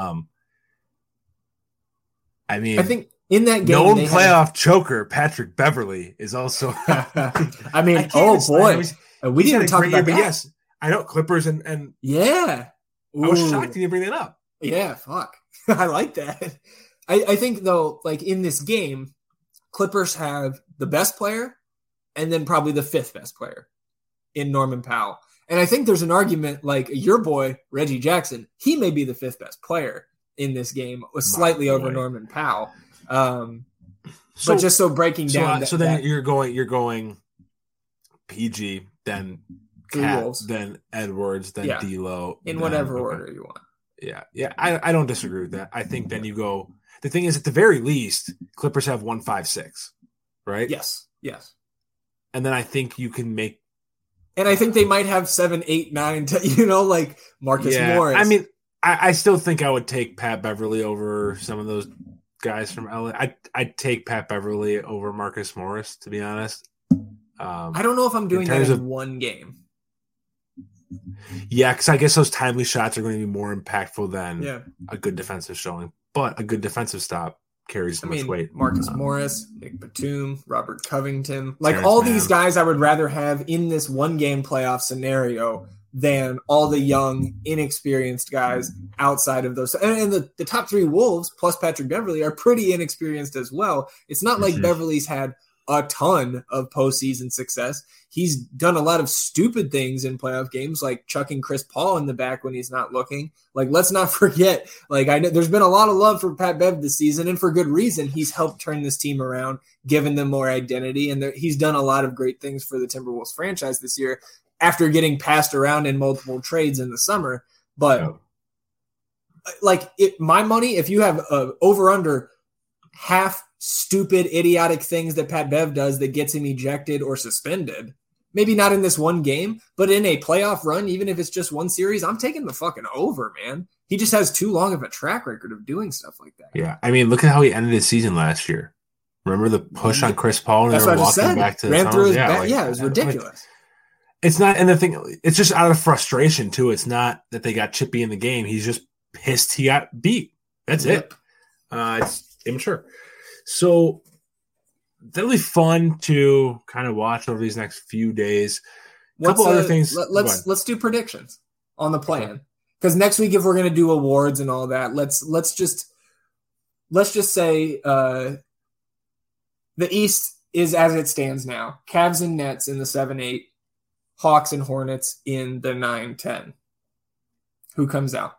I think in that game, known playoff choker Patrick Beverley is also. I mean, oh boy, we didn't talk about that. But yes, I know Clippers and yeah, I was shocked you didn't bring that up. Yeah, fuck, I like that. I think though, like in this game, Clippers have the best player, and then probably the 5th best player in Norman Powell. And I think there's an argument like your boy Reggie Jackson, he may be the 5th best player in this game, was slightly over Norman Powell. But just so breaking down. Then you're going PG, then Cat, then Edwards, then D'Lo. In whatever order you want. Yeah. I don't disagree with that. I think then you go. The thing is, at the very least, Clippers have 1-5-6, right? Yes. And then I think you can make. And I think they might have 7, 8, 9, 10, like Marcus Morris. I mean, I still think I would take Pat Beverly over some of those guys from LA. I'd take Pat Beverly over Marcus Morris, to be honest. I don't know if I'm doing that in one game. Yeah, because I guess those timely shots are going to be more impactful than a good defensive showing. But a good defensive stop carries so much weight. Marcus Morris, Nick Batum, Robert Covington. Like Terrence all Mann. These guys I would rather have in this 1-game playoff scenario than all the young, inexperienced guys outside of those. And the top 3 Wolves, plus Patrick Beverly, are pretty inexperienced as well. It's not like Beverly's had a ton of postseason success. He's done a lot of stupid things in playoff games, like chucking Chris Paul in the back when he's not looking. Like, let's not forget, like, I know there's been a lot of love for Pat Bev this season, and for good reason. He's helped turn this team around, given them more identity, and he's done a lot of great things for the Timberwolves franchise this year after getting passed around in multiple trades in the summer. But my money, if you have over under half stupid, idiotic things that Pat Bev does that gets him ejected or suspended, maybe not in this one game, but in a playoff run, even if it's just one series, I'm taking the fucking over, man. He just has too long of a track record of doing stuff like that. Yeah, I mean, look at how he ended his season last year. Remember the push on Chris Paul and they were walking back to the ran through his back. Yeah, it was ridiculous. It's not, and the thing, it's just out of frustration too. It's not that they got chippy in the game. He's just pissed he got beat. That's it. It's immature. So that'll be fun to kind of watch over these next few days. A couple other things. Let's do predictions on the plan, because next week, if we're going to do awards and all that, let's just say the East is as it stands now: Cavs and Nets in the 7-8, Hawks and Hornets in the 9-10. Who comes out?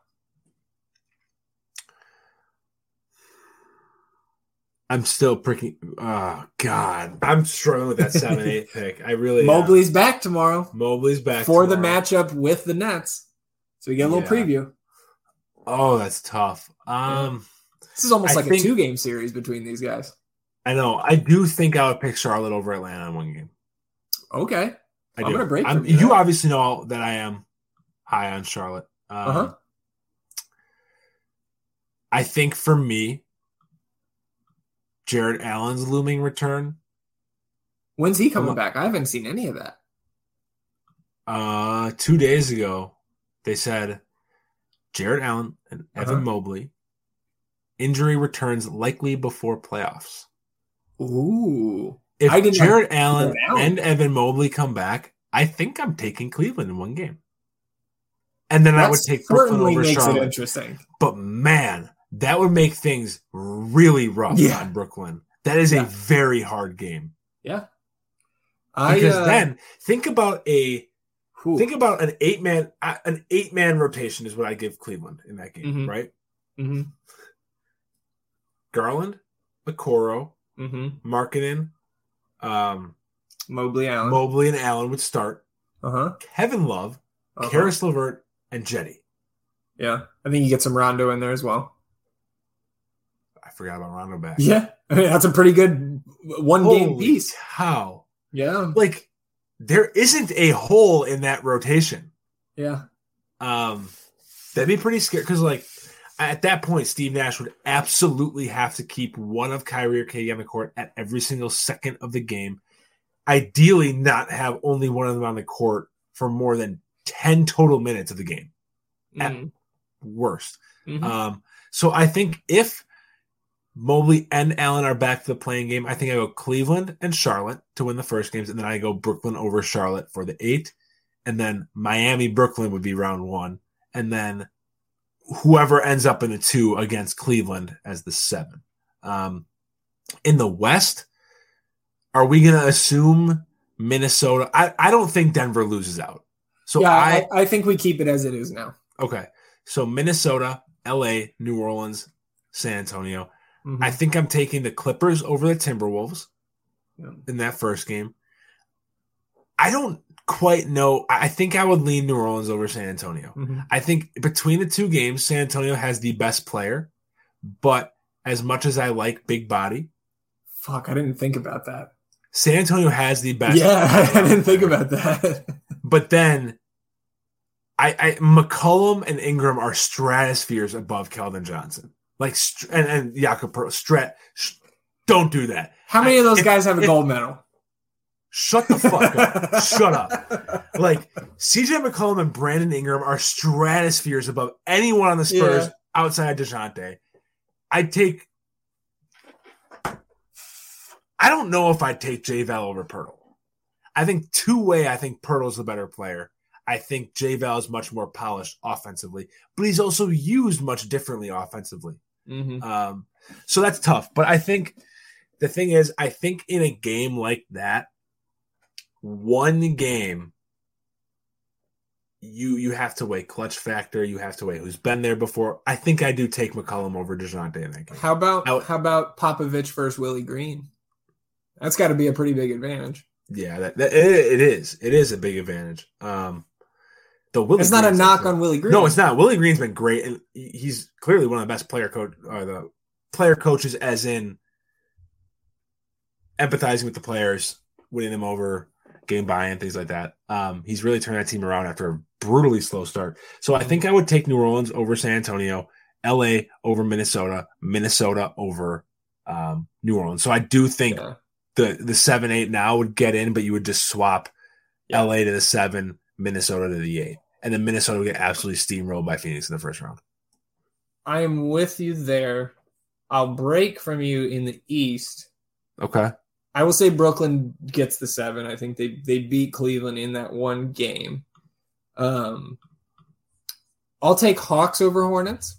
I'm still pricking. Oh, God. I'm struggling with that 7-8 pick. I really Mobley's back tomorrow. Mobley's back for the matchup with the Nets. So we get a little preview. Oh, that's tough. This is almost like a 2-game series between these guys. I know. I do think I would pick Charlotte over Atlanta in one game. Okay. I'm going to break you obviously know that I am high on Charlotte. I think for me, Jared Allen's looming return. When's he coming back? I haven't seen any of that. 2 days ago, they said Jared Allen and Evan Mobley injury returns likely before playoffs. Ooh. If Jared Allen and Evan Mobley come back, I think I'm taking Cleveland in one game. And then I would take Brooklyn over Charlotte. It interesting. But man, that would make things really rough on Brooklyn. That is a very hard game. Yeah. Because then think about an 8-man rotation is what I give Cleveland in that game, right? Mm-hmm. Garland, Okoro, Markkanen, Mobley and Allen would start. Kevin Love, Karis LeVert, and Jetty. Yeah, I think you get some Rondo in there as well. I forgot about Rondo back. Yeah, I mean, that's a pretty good one-game piece. How? Yeah. Like, there isn't a hole in that rotation. Yeah. That'd be pretty scary because, like, at that point, Steve Nash would absolutely have to keep one of Kyrie or KD on the court at every single second of the game. Ideally, not have only one of them on the court for more than 10 total minutes of the game. At worst. So I think if Mobley and Allen are back to the playing game, I think I go Cleveland and Charlotte to win the first games, and then I go Brooklyn over Charlotte for the 8. And then Miami-Brooklyn would be round 1. And then whoever ends up in the 2 against Cleveland as the 7. In the West, are we going to assume Minnesota? I don't think Denver loses out. So yeah, I think we keep it as it is now. Okay. So Minnesota, LA, New Orleans, San Antonio. I think I'm taking the Clippers over the Timberwolves in that first game. I don't quite know. I think I would lean New Orleans over San Antonio. I think between the two games, San Antonio has the best player, but as much as I like big body. Fuck, I didn't think about that. San Antonio has the best. Yeah, I didn't think about that. But then McCollum and Ingram are stratospheres above Keldon Johnson. Like, and Jakob Poeltl. Don't do that. How many of those guys have a gold medal? Shut the fuck up. Shut up. Like, CJ McCollum and Brandon Ingram are stratospheres above anyone on the Spurs outside of DeJounte. I don't know if I'd take J-Val over Poeltl. I think two-way, I think Poeltl's the better player. I think J-Val is much more polished offensively, but he's also used much differently offensively. So that's tough. But I think the thing is, I think in a game like that, one game, you have to weigh clutch factor. You have to weigh who's been there before. I think I do take McCollum over DeJounte in that game. How about Popovich versus Willie Green? That's got to be a pretty big advantage. Yeah, it is. It is a big advantage. It's not a knock on Willie Green. No, it's not. Willie Green's been great, and he's clearly one of the best player coaches, as in empathizing with the players, winning them over, getting buy-in, things like that. He's really turned that team around after a brutally slow start. So I think I would take New Orleans over San Antonio, LA over Minnesota, Minnesota over New Orleans. So I do think the 7-8 now would get in, but you would just swap LA to the 7, Minnesota to the 8. And then Minnesota will get absolutely steamrolled by Phoenix in the first round. I am with you there. I'll break from you in the East. Okay. I will say Brooklyn gets the 7. I think they beat Cleveland in that one game. I'll take Hawks over Hornets.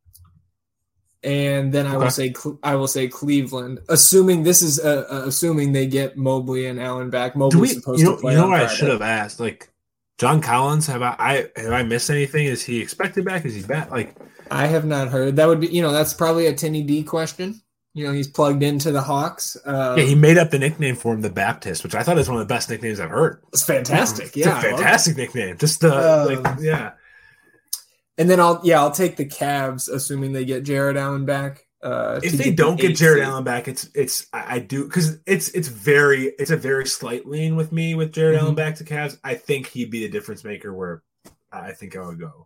And then I will say Cleveland, assuming this is assuming they get Mobley and Allen back. Mobley's supposed to play. You know what I should have asked? Like, John Collins, have I missed anything? Is he expected back? Is he back? Like, I have not heard. That would be, that's probably a Tinny D question. He's plugged into the Hawks. He made up the nickname for him, the Baptist, which I thought is one of the best nicknames I've heard. It's fantastic. It's a fantastic nickname. Just And then I'll take the Cavs, assuming they get Jared Allen back. If they don't get Jared Allen back, I do, because it's a very slight lean with me with Jared Allen back to Cavs. I think he'd be the difference maker where I think I would go.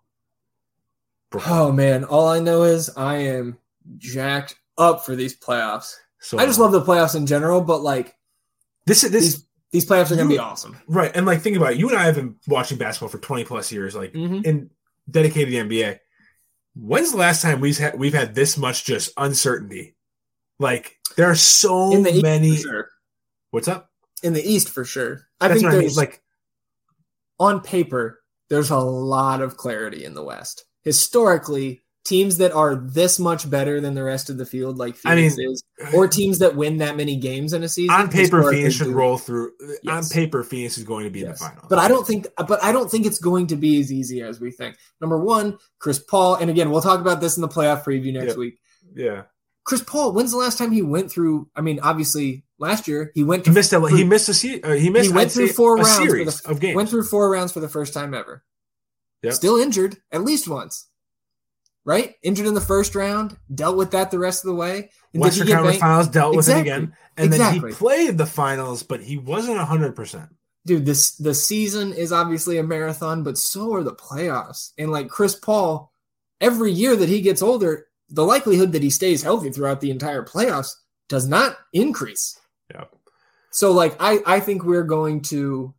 Oh man, all I know is I am jacked up for these playoffs. So I just love the playoffs in general, but like these playoffs are going to be awesome. Right. And like, think about it. You and I have been watching basketball for 20 plus years, like and dedicated to the NBA. When's the last time we've had this much just uncertainty? Like, there are so many. East, for sure. What's up? In the East, for sure. I think there's like, on paper, there's a lot of clarity in the West. Historically, teams that are this much better than the rest of the field, like Phoenix is, or teams that win that many games in a season. On paper, Phoenix should roll through. Yes. On paper, Phoenix is going to be in the finals. But I don't think it's going to be as easy as we think. Number one, Chris Paul, and again, we'll talk about this in the playoff preview next week. Yeah. Chris Paul, when's the last time he went through? I mean, obviously, last year he went. He missed through 4 rounds series of games. Went through 4 rounds for the first time ever. Yep. Still injured at least once. Right? Injured in the first round, dealt with that the rest of the way. And Western Conference Finals dealt with it again. And then he played the finals, but he wasn't 100%. Dude, the season is obviously a marathon, but so are the playoffs. And like Chris Paul, every year that he gets older, the likelihood that he stays healthy throughout the entire playoffs does not increase. Yeah. So like I think we're going to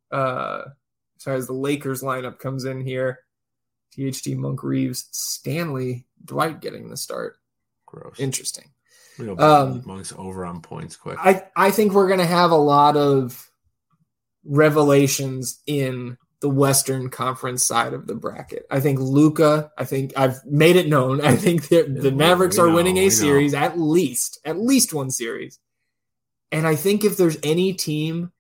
as the Lakers lineup comes in here. THT, Monk, Reeves, Stanley, Dwight getting the start. Gross. Interesting. Monk's over on points quick. I think we're going to have a lot of revelations in the Western Conference side of the bracket. I think Luka, I've made it known. I think the Mavericks are winning a series, at least one series. And I think if there's any team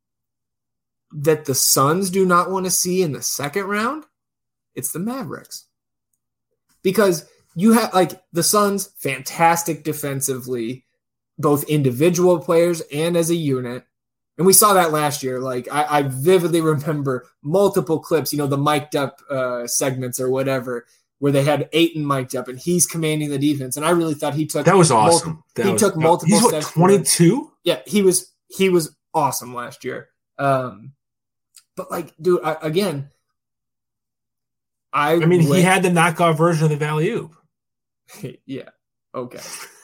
that the Suns do not want to see in the second round, it's the Mavericks. Because you have like the Suns, fantastic defensively, both individual players and as a unit. And we saw that last year. Like I vividly remember multiple clips, the mic'd up segments or whatever, where they had Ayton mic'd up and he's commanding the defense. And I really thought he took that was awesome. Took multiple steps. 22? Yeah, he was awesome last year. But like, dude, again. He had the knockoff version of the Valley-Oop. Yeah. Okay.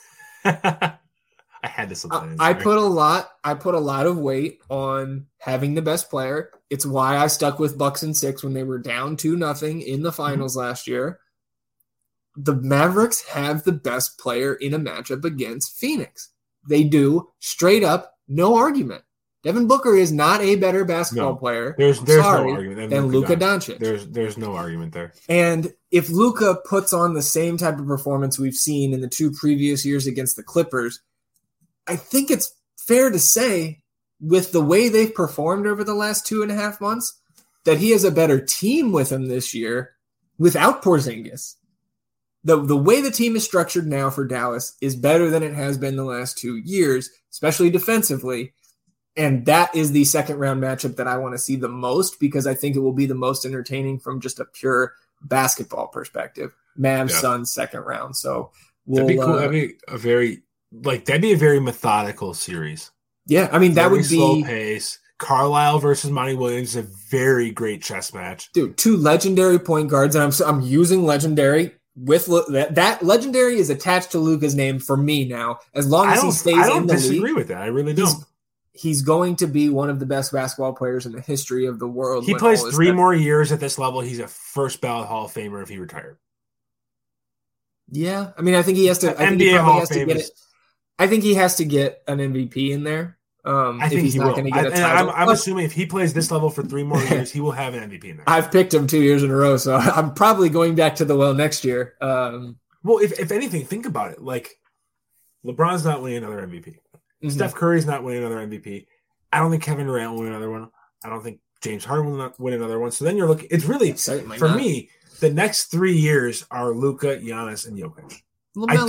I had to something. I put a lot of weight on having the best player. It's why I stuck with Bucks in 6 when they were down 2-0 in the finals last year. The Mavericks have the best player in a matchup against Phoenix. They do, straight up, no argument. Devin Booker is not a better basketball player. There's no argument than Luka Doncic. There's no argument there. And if Luka puts on the same type of performance we've seen in the 2 previous years against the Clippers, I think it's fair to say, with the way they've performed over the last 2.5 months, that he has a better team with him this year without Porzingis. The way the team is structured now for Dallas is better than it has been the last 2 years, especially defensively. And that is the second round matchup that I want to see the most, because I think it will be the most entertaining from just a pure basketball perspective. Mavs, Suns, second round. So that'd be cool. That'd be a very methodical series. Yeah, I mean, that would be slow pace. Carlisle versus Monty Williams is a very great chess match. Dude, 2 legendary point guards, and I'm using legendary with that legendary is attached to Luka's name for me now. As long as he stays in the league. I don't disagree with that. I really don't. He's going to be one of the best basketball players in the history of the world. He plays 3 more years at this level. He's a first ballot Hall of Famer if he retired. Yeah. I mean, I think he has to. NBA Hall of Fame. I think he has to get an MVP in there. I think he's not going to get a title. I'm assuming if he plays this level for 3 more years, he will have an MVP in there. I've picked him 2 years in a row, so I'm probably going back to the well next year. Well, if anything, think about it. Like, LeBron's not winning another MVP. Mm-hmm. Steph Curry's not winning another MVP. I don't think Kevin Durant will win another one. I don't think James Harden will not win another one. So then you're looking. It's really, for me, the next 3 years are Luka, Giannis, and Jokic. I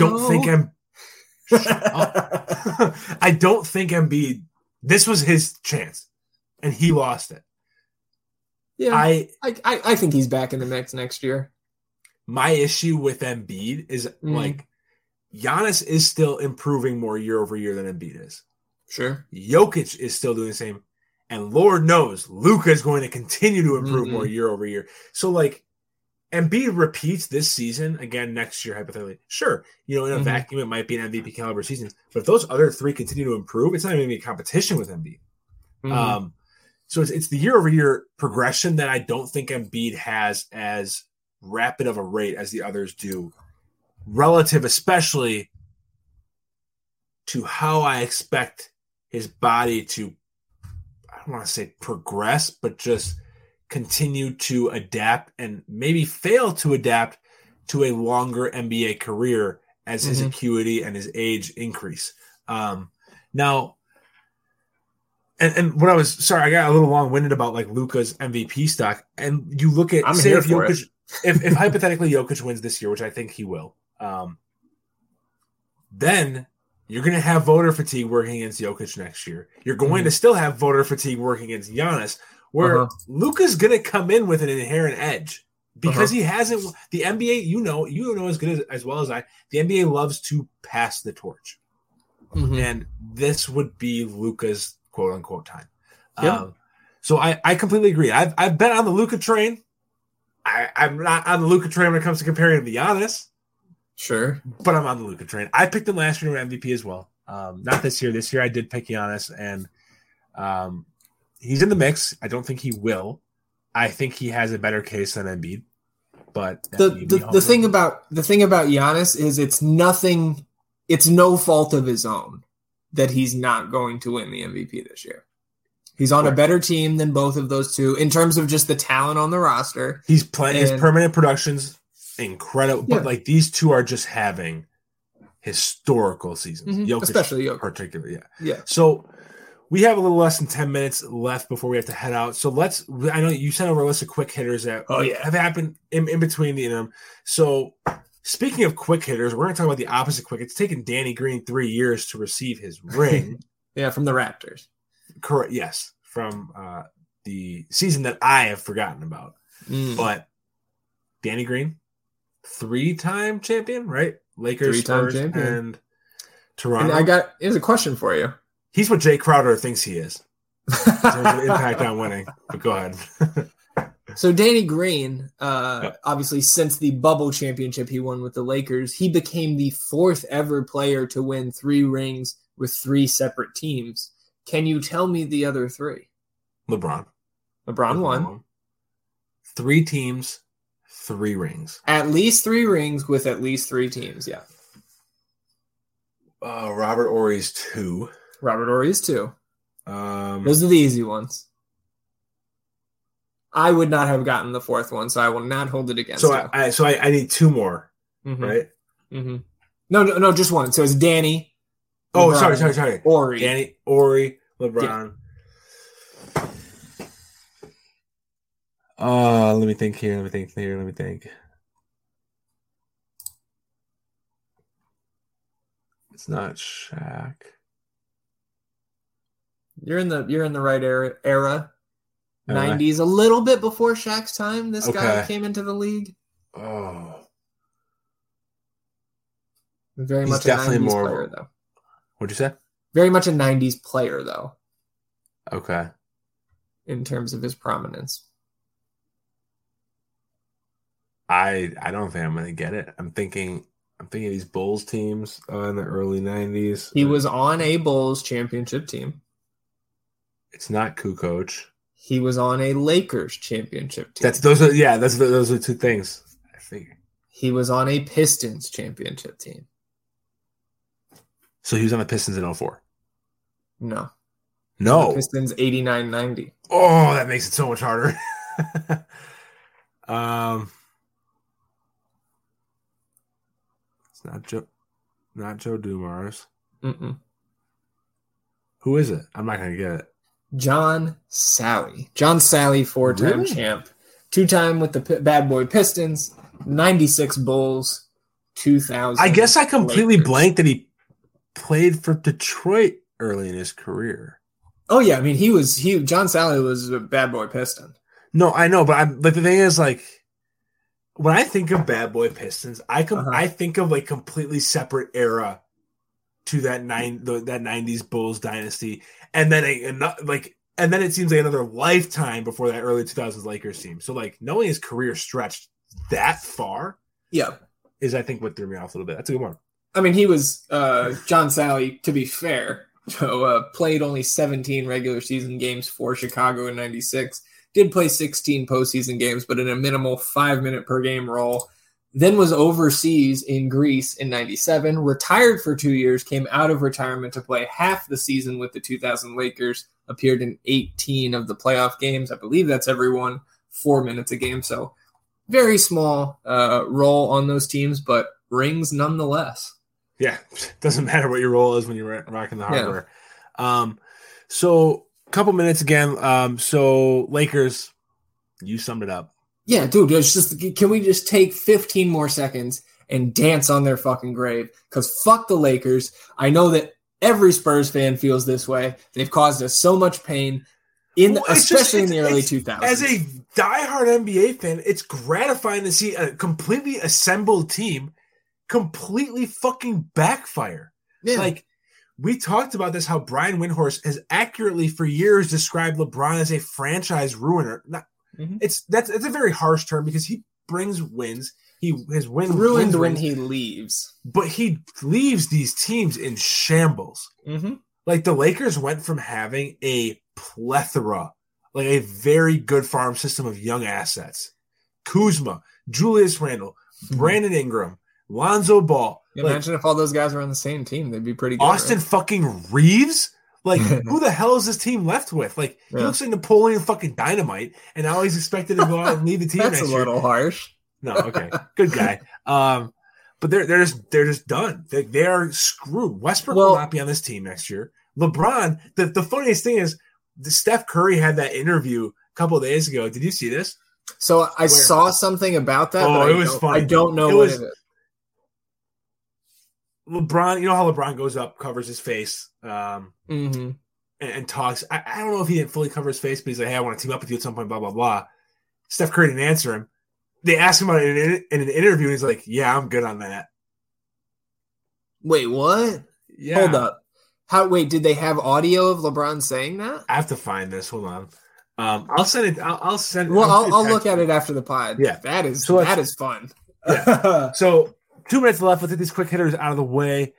don't think Embiid. This was his chance, and he lost it. Yeah, I think he's back in the mix next year. My issue with Embiid is like Giannis is still improving more year over year than Embiid is. Sure. Jokic is still doing the same. And Lord knows, Luka is going to continue to improve more year over year. So, like, Embiid repeats this season again next year, hypothetically. Sure, in a vacuum, it might be an MVP caliber season. But if those other three continue to improve, it's not even going to be a competition with Embiid. So it's the year over year progression that I don't think Embiid has as rapid of a rate as the others do, relative especially to how I expect his body to, I don't want to say progress, but just continue to adapt and maybe fail to adapt to a longer NBA career as his acuity and his age increase. Now, and when I was sorry, I got a little long-winded about like Luka's MVP stock, and you look at if hypothetically Jokic wins this year, which I think he will, then you're going to have voter fatigue working against Jokic next year. You're going to still have voter fatigue working against Giannis, where Luka's going to come in with an inherent edge because he hasn't. The NBA, you know as good as well as I. The NBA loves to pass the torch, and this would be Luka's quote unquote time. So I completely agree. I've been on the Luka train. I'm not on the Luka train when it comes to comparing him to Giannis. Sure. But I'm on the Luka train. I picked him last year to MVP as well. Not this year. This year I did pick Giannis, and he's in the mix. I don't think he will. I think he has a better case than Embiid. But the thing about Giannis is it's no fault of his own that he's not going to win the MVP this year. He's on a better team than both of those two in terms of just the talent on the roster. He's playing his permanent production's incredible, but like these two are just having historical seasons. Jokic, especially Jokic, particularly. Yeah. So we have a little less than 10 minutes left before we have to head out. So I know you sent over a list of quick hitters that have happened in between the interim. So speaking of quick hitters, we're going to talk about the opposite quick. It's taken Danny Green 3 years to receive his ring. From the Raptors. Correct. Yes. From the season that I have forgotten about. But Danny Green, 3-time champion, right? Lakers, Spurs, and Toronto. And here's a question for you. He's what Jay Crowder thinks he is in terms of impact on winning. But go ahead. So Danny Green, obviously since the bubble championship he won with the Lakers, he became the 4th ever player to win 3 rings with 3 separate teams. Can you tell me the other 3? LeBron won. 3 teams, 3 rings. At least 3 rings with at least 3 teams, yeah. Robert Horry's 2. Those are the easy ones. I would not have gotten the 4th one, so I will not hold it against you. So I need 2 more, right? No, just one. So it's Danny. LeBron, sorry. Horry. Danny, Horry, LeBron. Yeah. Let me think here. Let me think. It's not Shaq. You're in the right era. 90s, a little bit before Shaq's time. This guy came into the league. Oh, very much definitely a 90s player, though. What'd you say? Very much a 90s player, though. Okay. In terms of his prominence. I don't think I'm going to get it. I'm thinking of these Bulls teams in the early 90s. He was on a Bulls championship team. It's not Kukoc. He was on a Lakers championship team. Those are 2 things. I figure. He was on a Pistons championship team. So he was on the Pistons in 04? No. Pistons 89-90. Oh, that makes it so much harder. It's not Joe Dumars. Who is it? I'm not going to get it. John Sally. 4-time champ. 2-time with the Bad Boy Pistons. 96 Bulls. 2000. I guess I completely blanked that he played for Detroit early in his career. Oh yeah, I mean John Sally was a Bad Boy Piston. No, I know, but the thing is, like, when I think of Bad Boy Pistons, I think of like completely separate era to that 90s Bulls dynasty, and then and then it seems like another lifetime before that early 2000s Lakers team. So like knowing his career stretched that far, is I think what threw me off a little bit. That's a good one. I mean, he was John Salley, to be fair, so played only 17 regular season games for Chicago in 96. Did play 16 postseason games, but in a minimal 5-minute per game role. Then was overseas in Greece in 97, retired for 2 years, came out of retirement to play half the season with the 2000 Lakers, appeared in 18 of the playoff games. I believe that's everyone 4 minutes a game. So very small role on those teams, but rings nonetheless. Yeah, doesn't matter what your role is when you're rocking the hardware. So a couple minutes again. So Lakers, you summed it up. Yeah, dude, can we just take 15 more seconds and dance on their fucking grave? Because fuck the Lakers. I know that every Spurs fan feels this way. They've caused us so much pain, especially in the early 2000s. As a diehard NBA fan, it's gratifying to see a completely assembled team completely fucking backfire. Yeah. Like, we talked about this, how Brian Windhorst has accurately for years described LeBron as a franchise ruiner. It's a very harsh term because he brings wins. His win ruined when he leaves, but he leaves these teams in shambles. Like the Lakers went from having a plethora, like a very good farm system of young assets: Kuzma, Julius Randle, Brandon Ingram, Lonzo Ball. Imagine if all those guys were on the same team; they'd be pretty good. Austin fucking Reeves. Like, who the hell is this team left with? Like, he looks like Napoleon fucking Dynamite, and now he's expected to go out and lead the team That's next a year. little harsh. No, okay. Good guy. But they're just done. They are screwed. Westbrook will not be on this team next year. LeBron, the funniest thing is Steph Curry had that interview a couple of days ago. Did you see this? So I saw something about that. Oh, but it was funny. I don't know what it is. LeBron, you know how LeBron goes up, covers his face, and talks. I don't know if he didn't fully cover his face, but he's like, hey, I want to team up with you at some point, blah, blah, blah. Steph Curry didn't answer him. They asked him about it in an interview, and he's like, yeah, I'm good on that. Wait, what? Yeah. Hold up. Wait, did they have audio of LeBron saying that? I have to find this. Hold on. I'll send it. I'll send it. Well, I'll look at it after the pod. Yeah. That is fun. Yeah. So 2 minutes left. Let's get these quick hitters out of the way.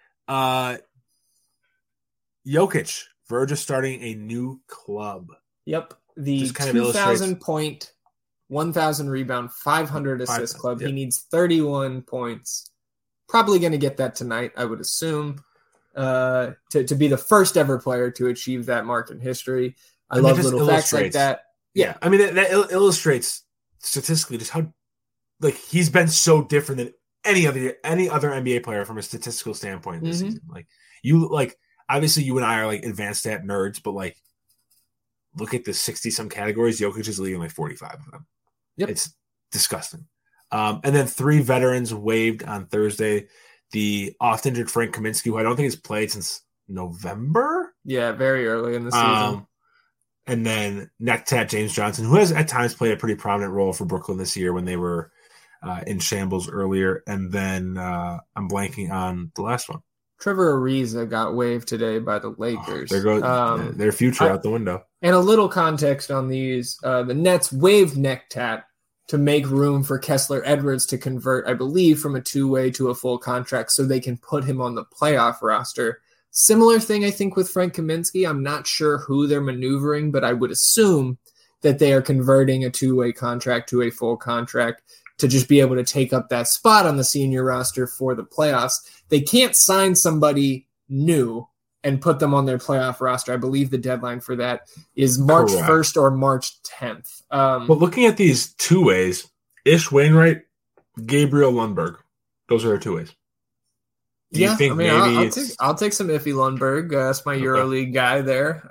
Jokic, Verge is starting a new club. Yep. The 2,000 point, 1,000 rebound, 500 assist club. Yep. He needs 31 points. Probably going to get that tonight, I would assume, to be the first ever player to achieve that mark in history. I love little facts like that. Yeah. I mean, that illustrates statistically just how, like, he's been so different than any other NBA player from a statistical standpoint this season. Like, obviously you and I are like advanced stat nerds, but like, look at the 60 some categories. Jokic is leading like 45 of them. Yep. It's disgusting. And then 3 veterans waived on Thursday. The oft-injured Frank Kaminsky, who I don't think has played since November. Yeah, very early in the season. And then Necktat James Johnson, who has at times played a pretty prominent role for Brooklyn this year when they were in shambles earlier. And then I'm blanking on the last one. Trevor Ariza got waived today by the Lakers. There goes their future out the window. And a little context on these. The Nets waived Necktat to make room for Kessler Edwards to convert, I believe, from a 2-way to a full contract so they can put him on the playoff roster. Similar thing, I think, with Frank Kaminsky. I'm not sure who they're maneuvering, but I would assume that they are converting a 2-way contract to a full contract to just be able to take up that spot on the senior roster for the playoffs. They can't sign somebody new and put them on their playoff roster. I believe the deadline for that is March 1st or March 10th. But looking at these 2-ways, Ish Wainwright, Gabriel Lundberg, those are their 2-ways. Do you think I'll take some Iffy Lundberg. That's my EuroLeague guy there.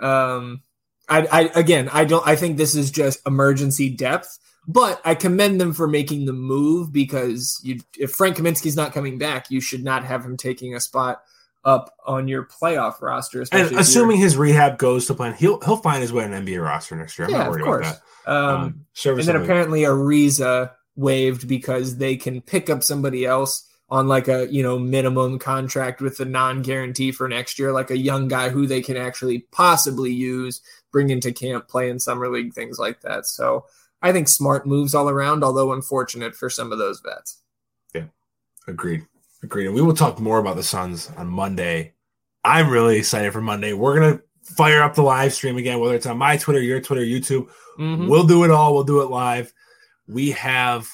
I think this is just emergency depth, but I commend them for making the move because if Frank Kaminsky's not coming back, you should not have him taking a spot up on your playoff roster. And assuming his rehab goes to plan, he'll find his way on an NBA roster next year. I'm not worried about that. And then apparently Ariza waived because they can pick up somebody else on like a, minimum contract with a non-guarantee for next year, like a young guy who they can actually possibly use, bring into camp, play in summer league, things like that. So I think smart moves all around, although unfortunate for some of those vets. Yeah, agreed. And we will talk more about the Suns on Monday. I'm really excited for Monday. We're going to fire up the live stream again, whether it's on my Twitter, your Twitter, YouTube. Mm-hmm. We'll do it all. We'll do it live. We have,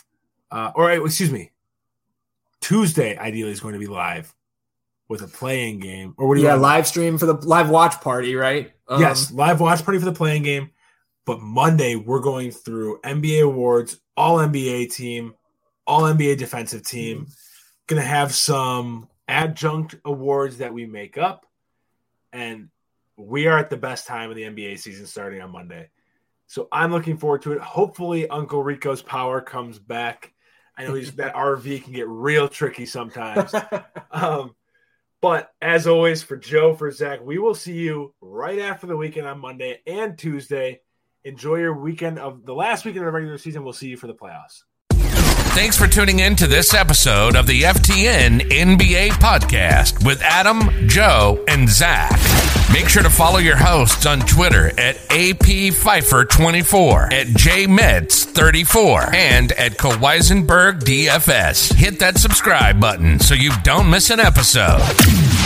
Tuesday ideally is going to be live with a playing game. Or what do you want? Live stream for the live watch party, right? Yes, live watch party for the playing game. But Monday we're going through NBA awards, all NBA team, all NBA defensive team. Going to have some adjunct awards that we make up. And we are at the best time of the NBA season starting on Monday. So I'm looking forward to it. Hopefully Uncle Rico's power comes back. I know that RV can get real tricky sometimes. But as always, for Joe, for Zach, we will see you right after the weekend on Monday and Tuesday. Enjoy your weekend of the last weekend of the regular season. We'll see you for the playoffs. Thanks for tuning in to this episode of the FTN NBA Podcast with Adam, Joe, and Zach. Make sure to follow your hosts on Twitter at APPfeiffer24, at JMets34, and at KawaisenbergDFS. Hit that subscribe button so you don't miss an episode.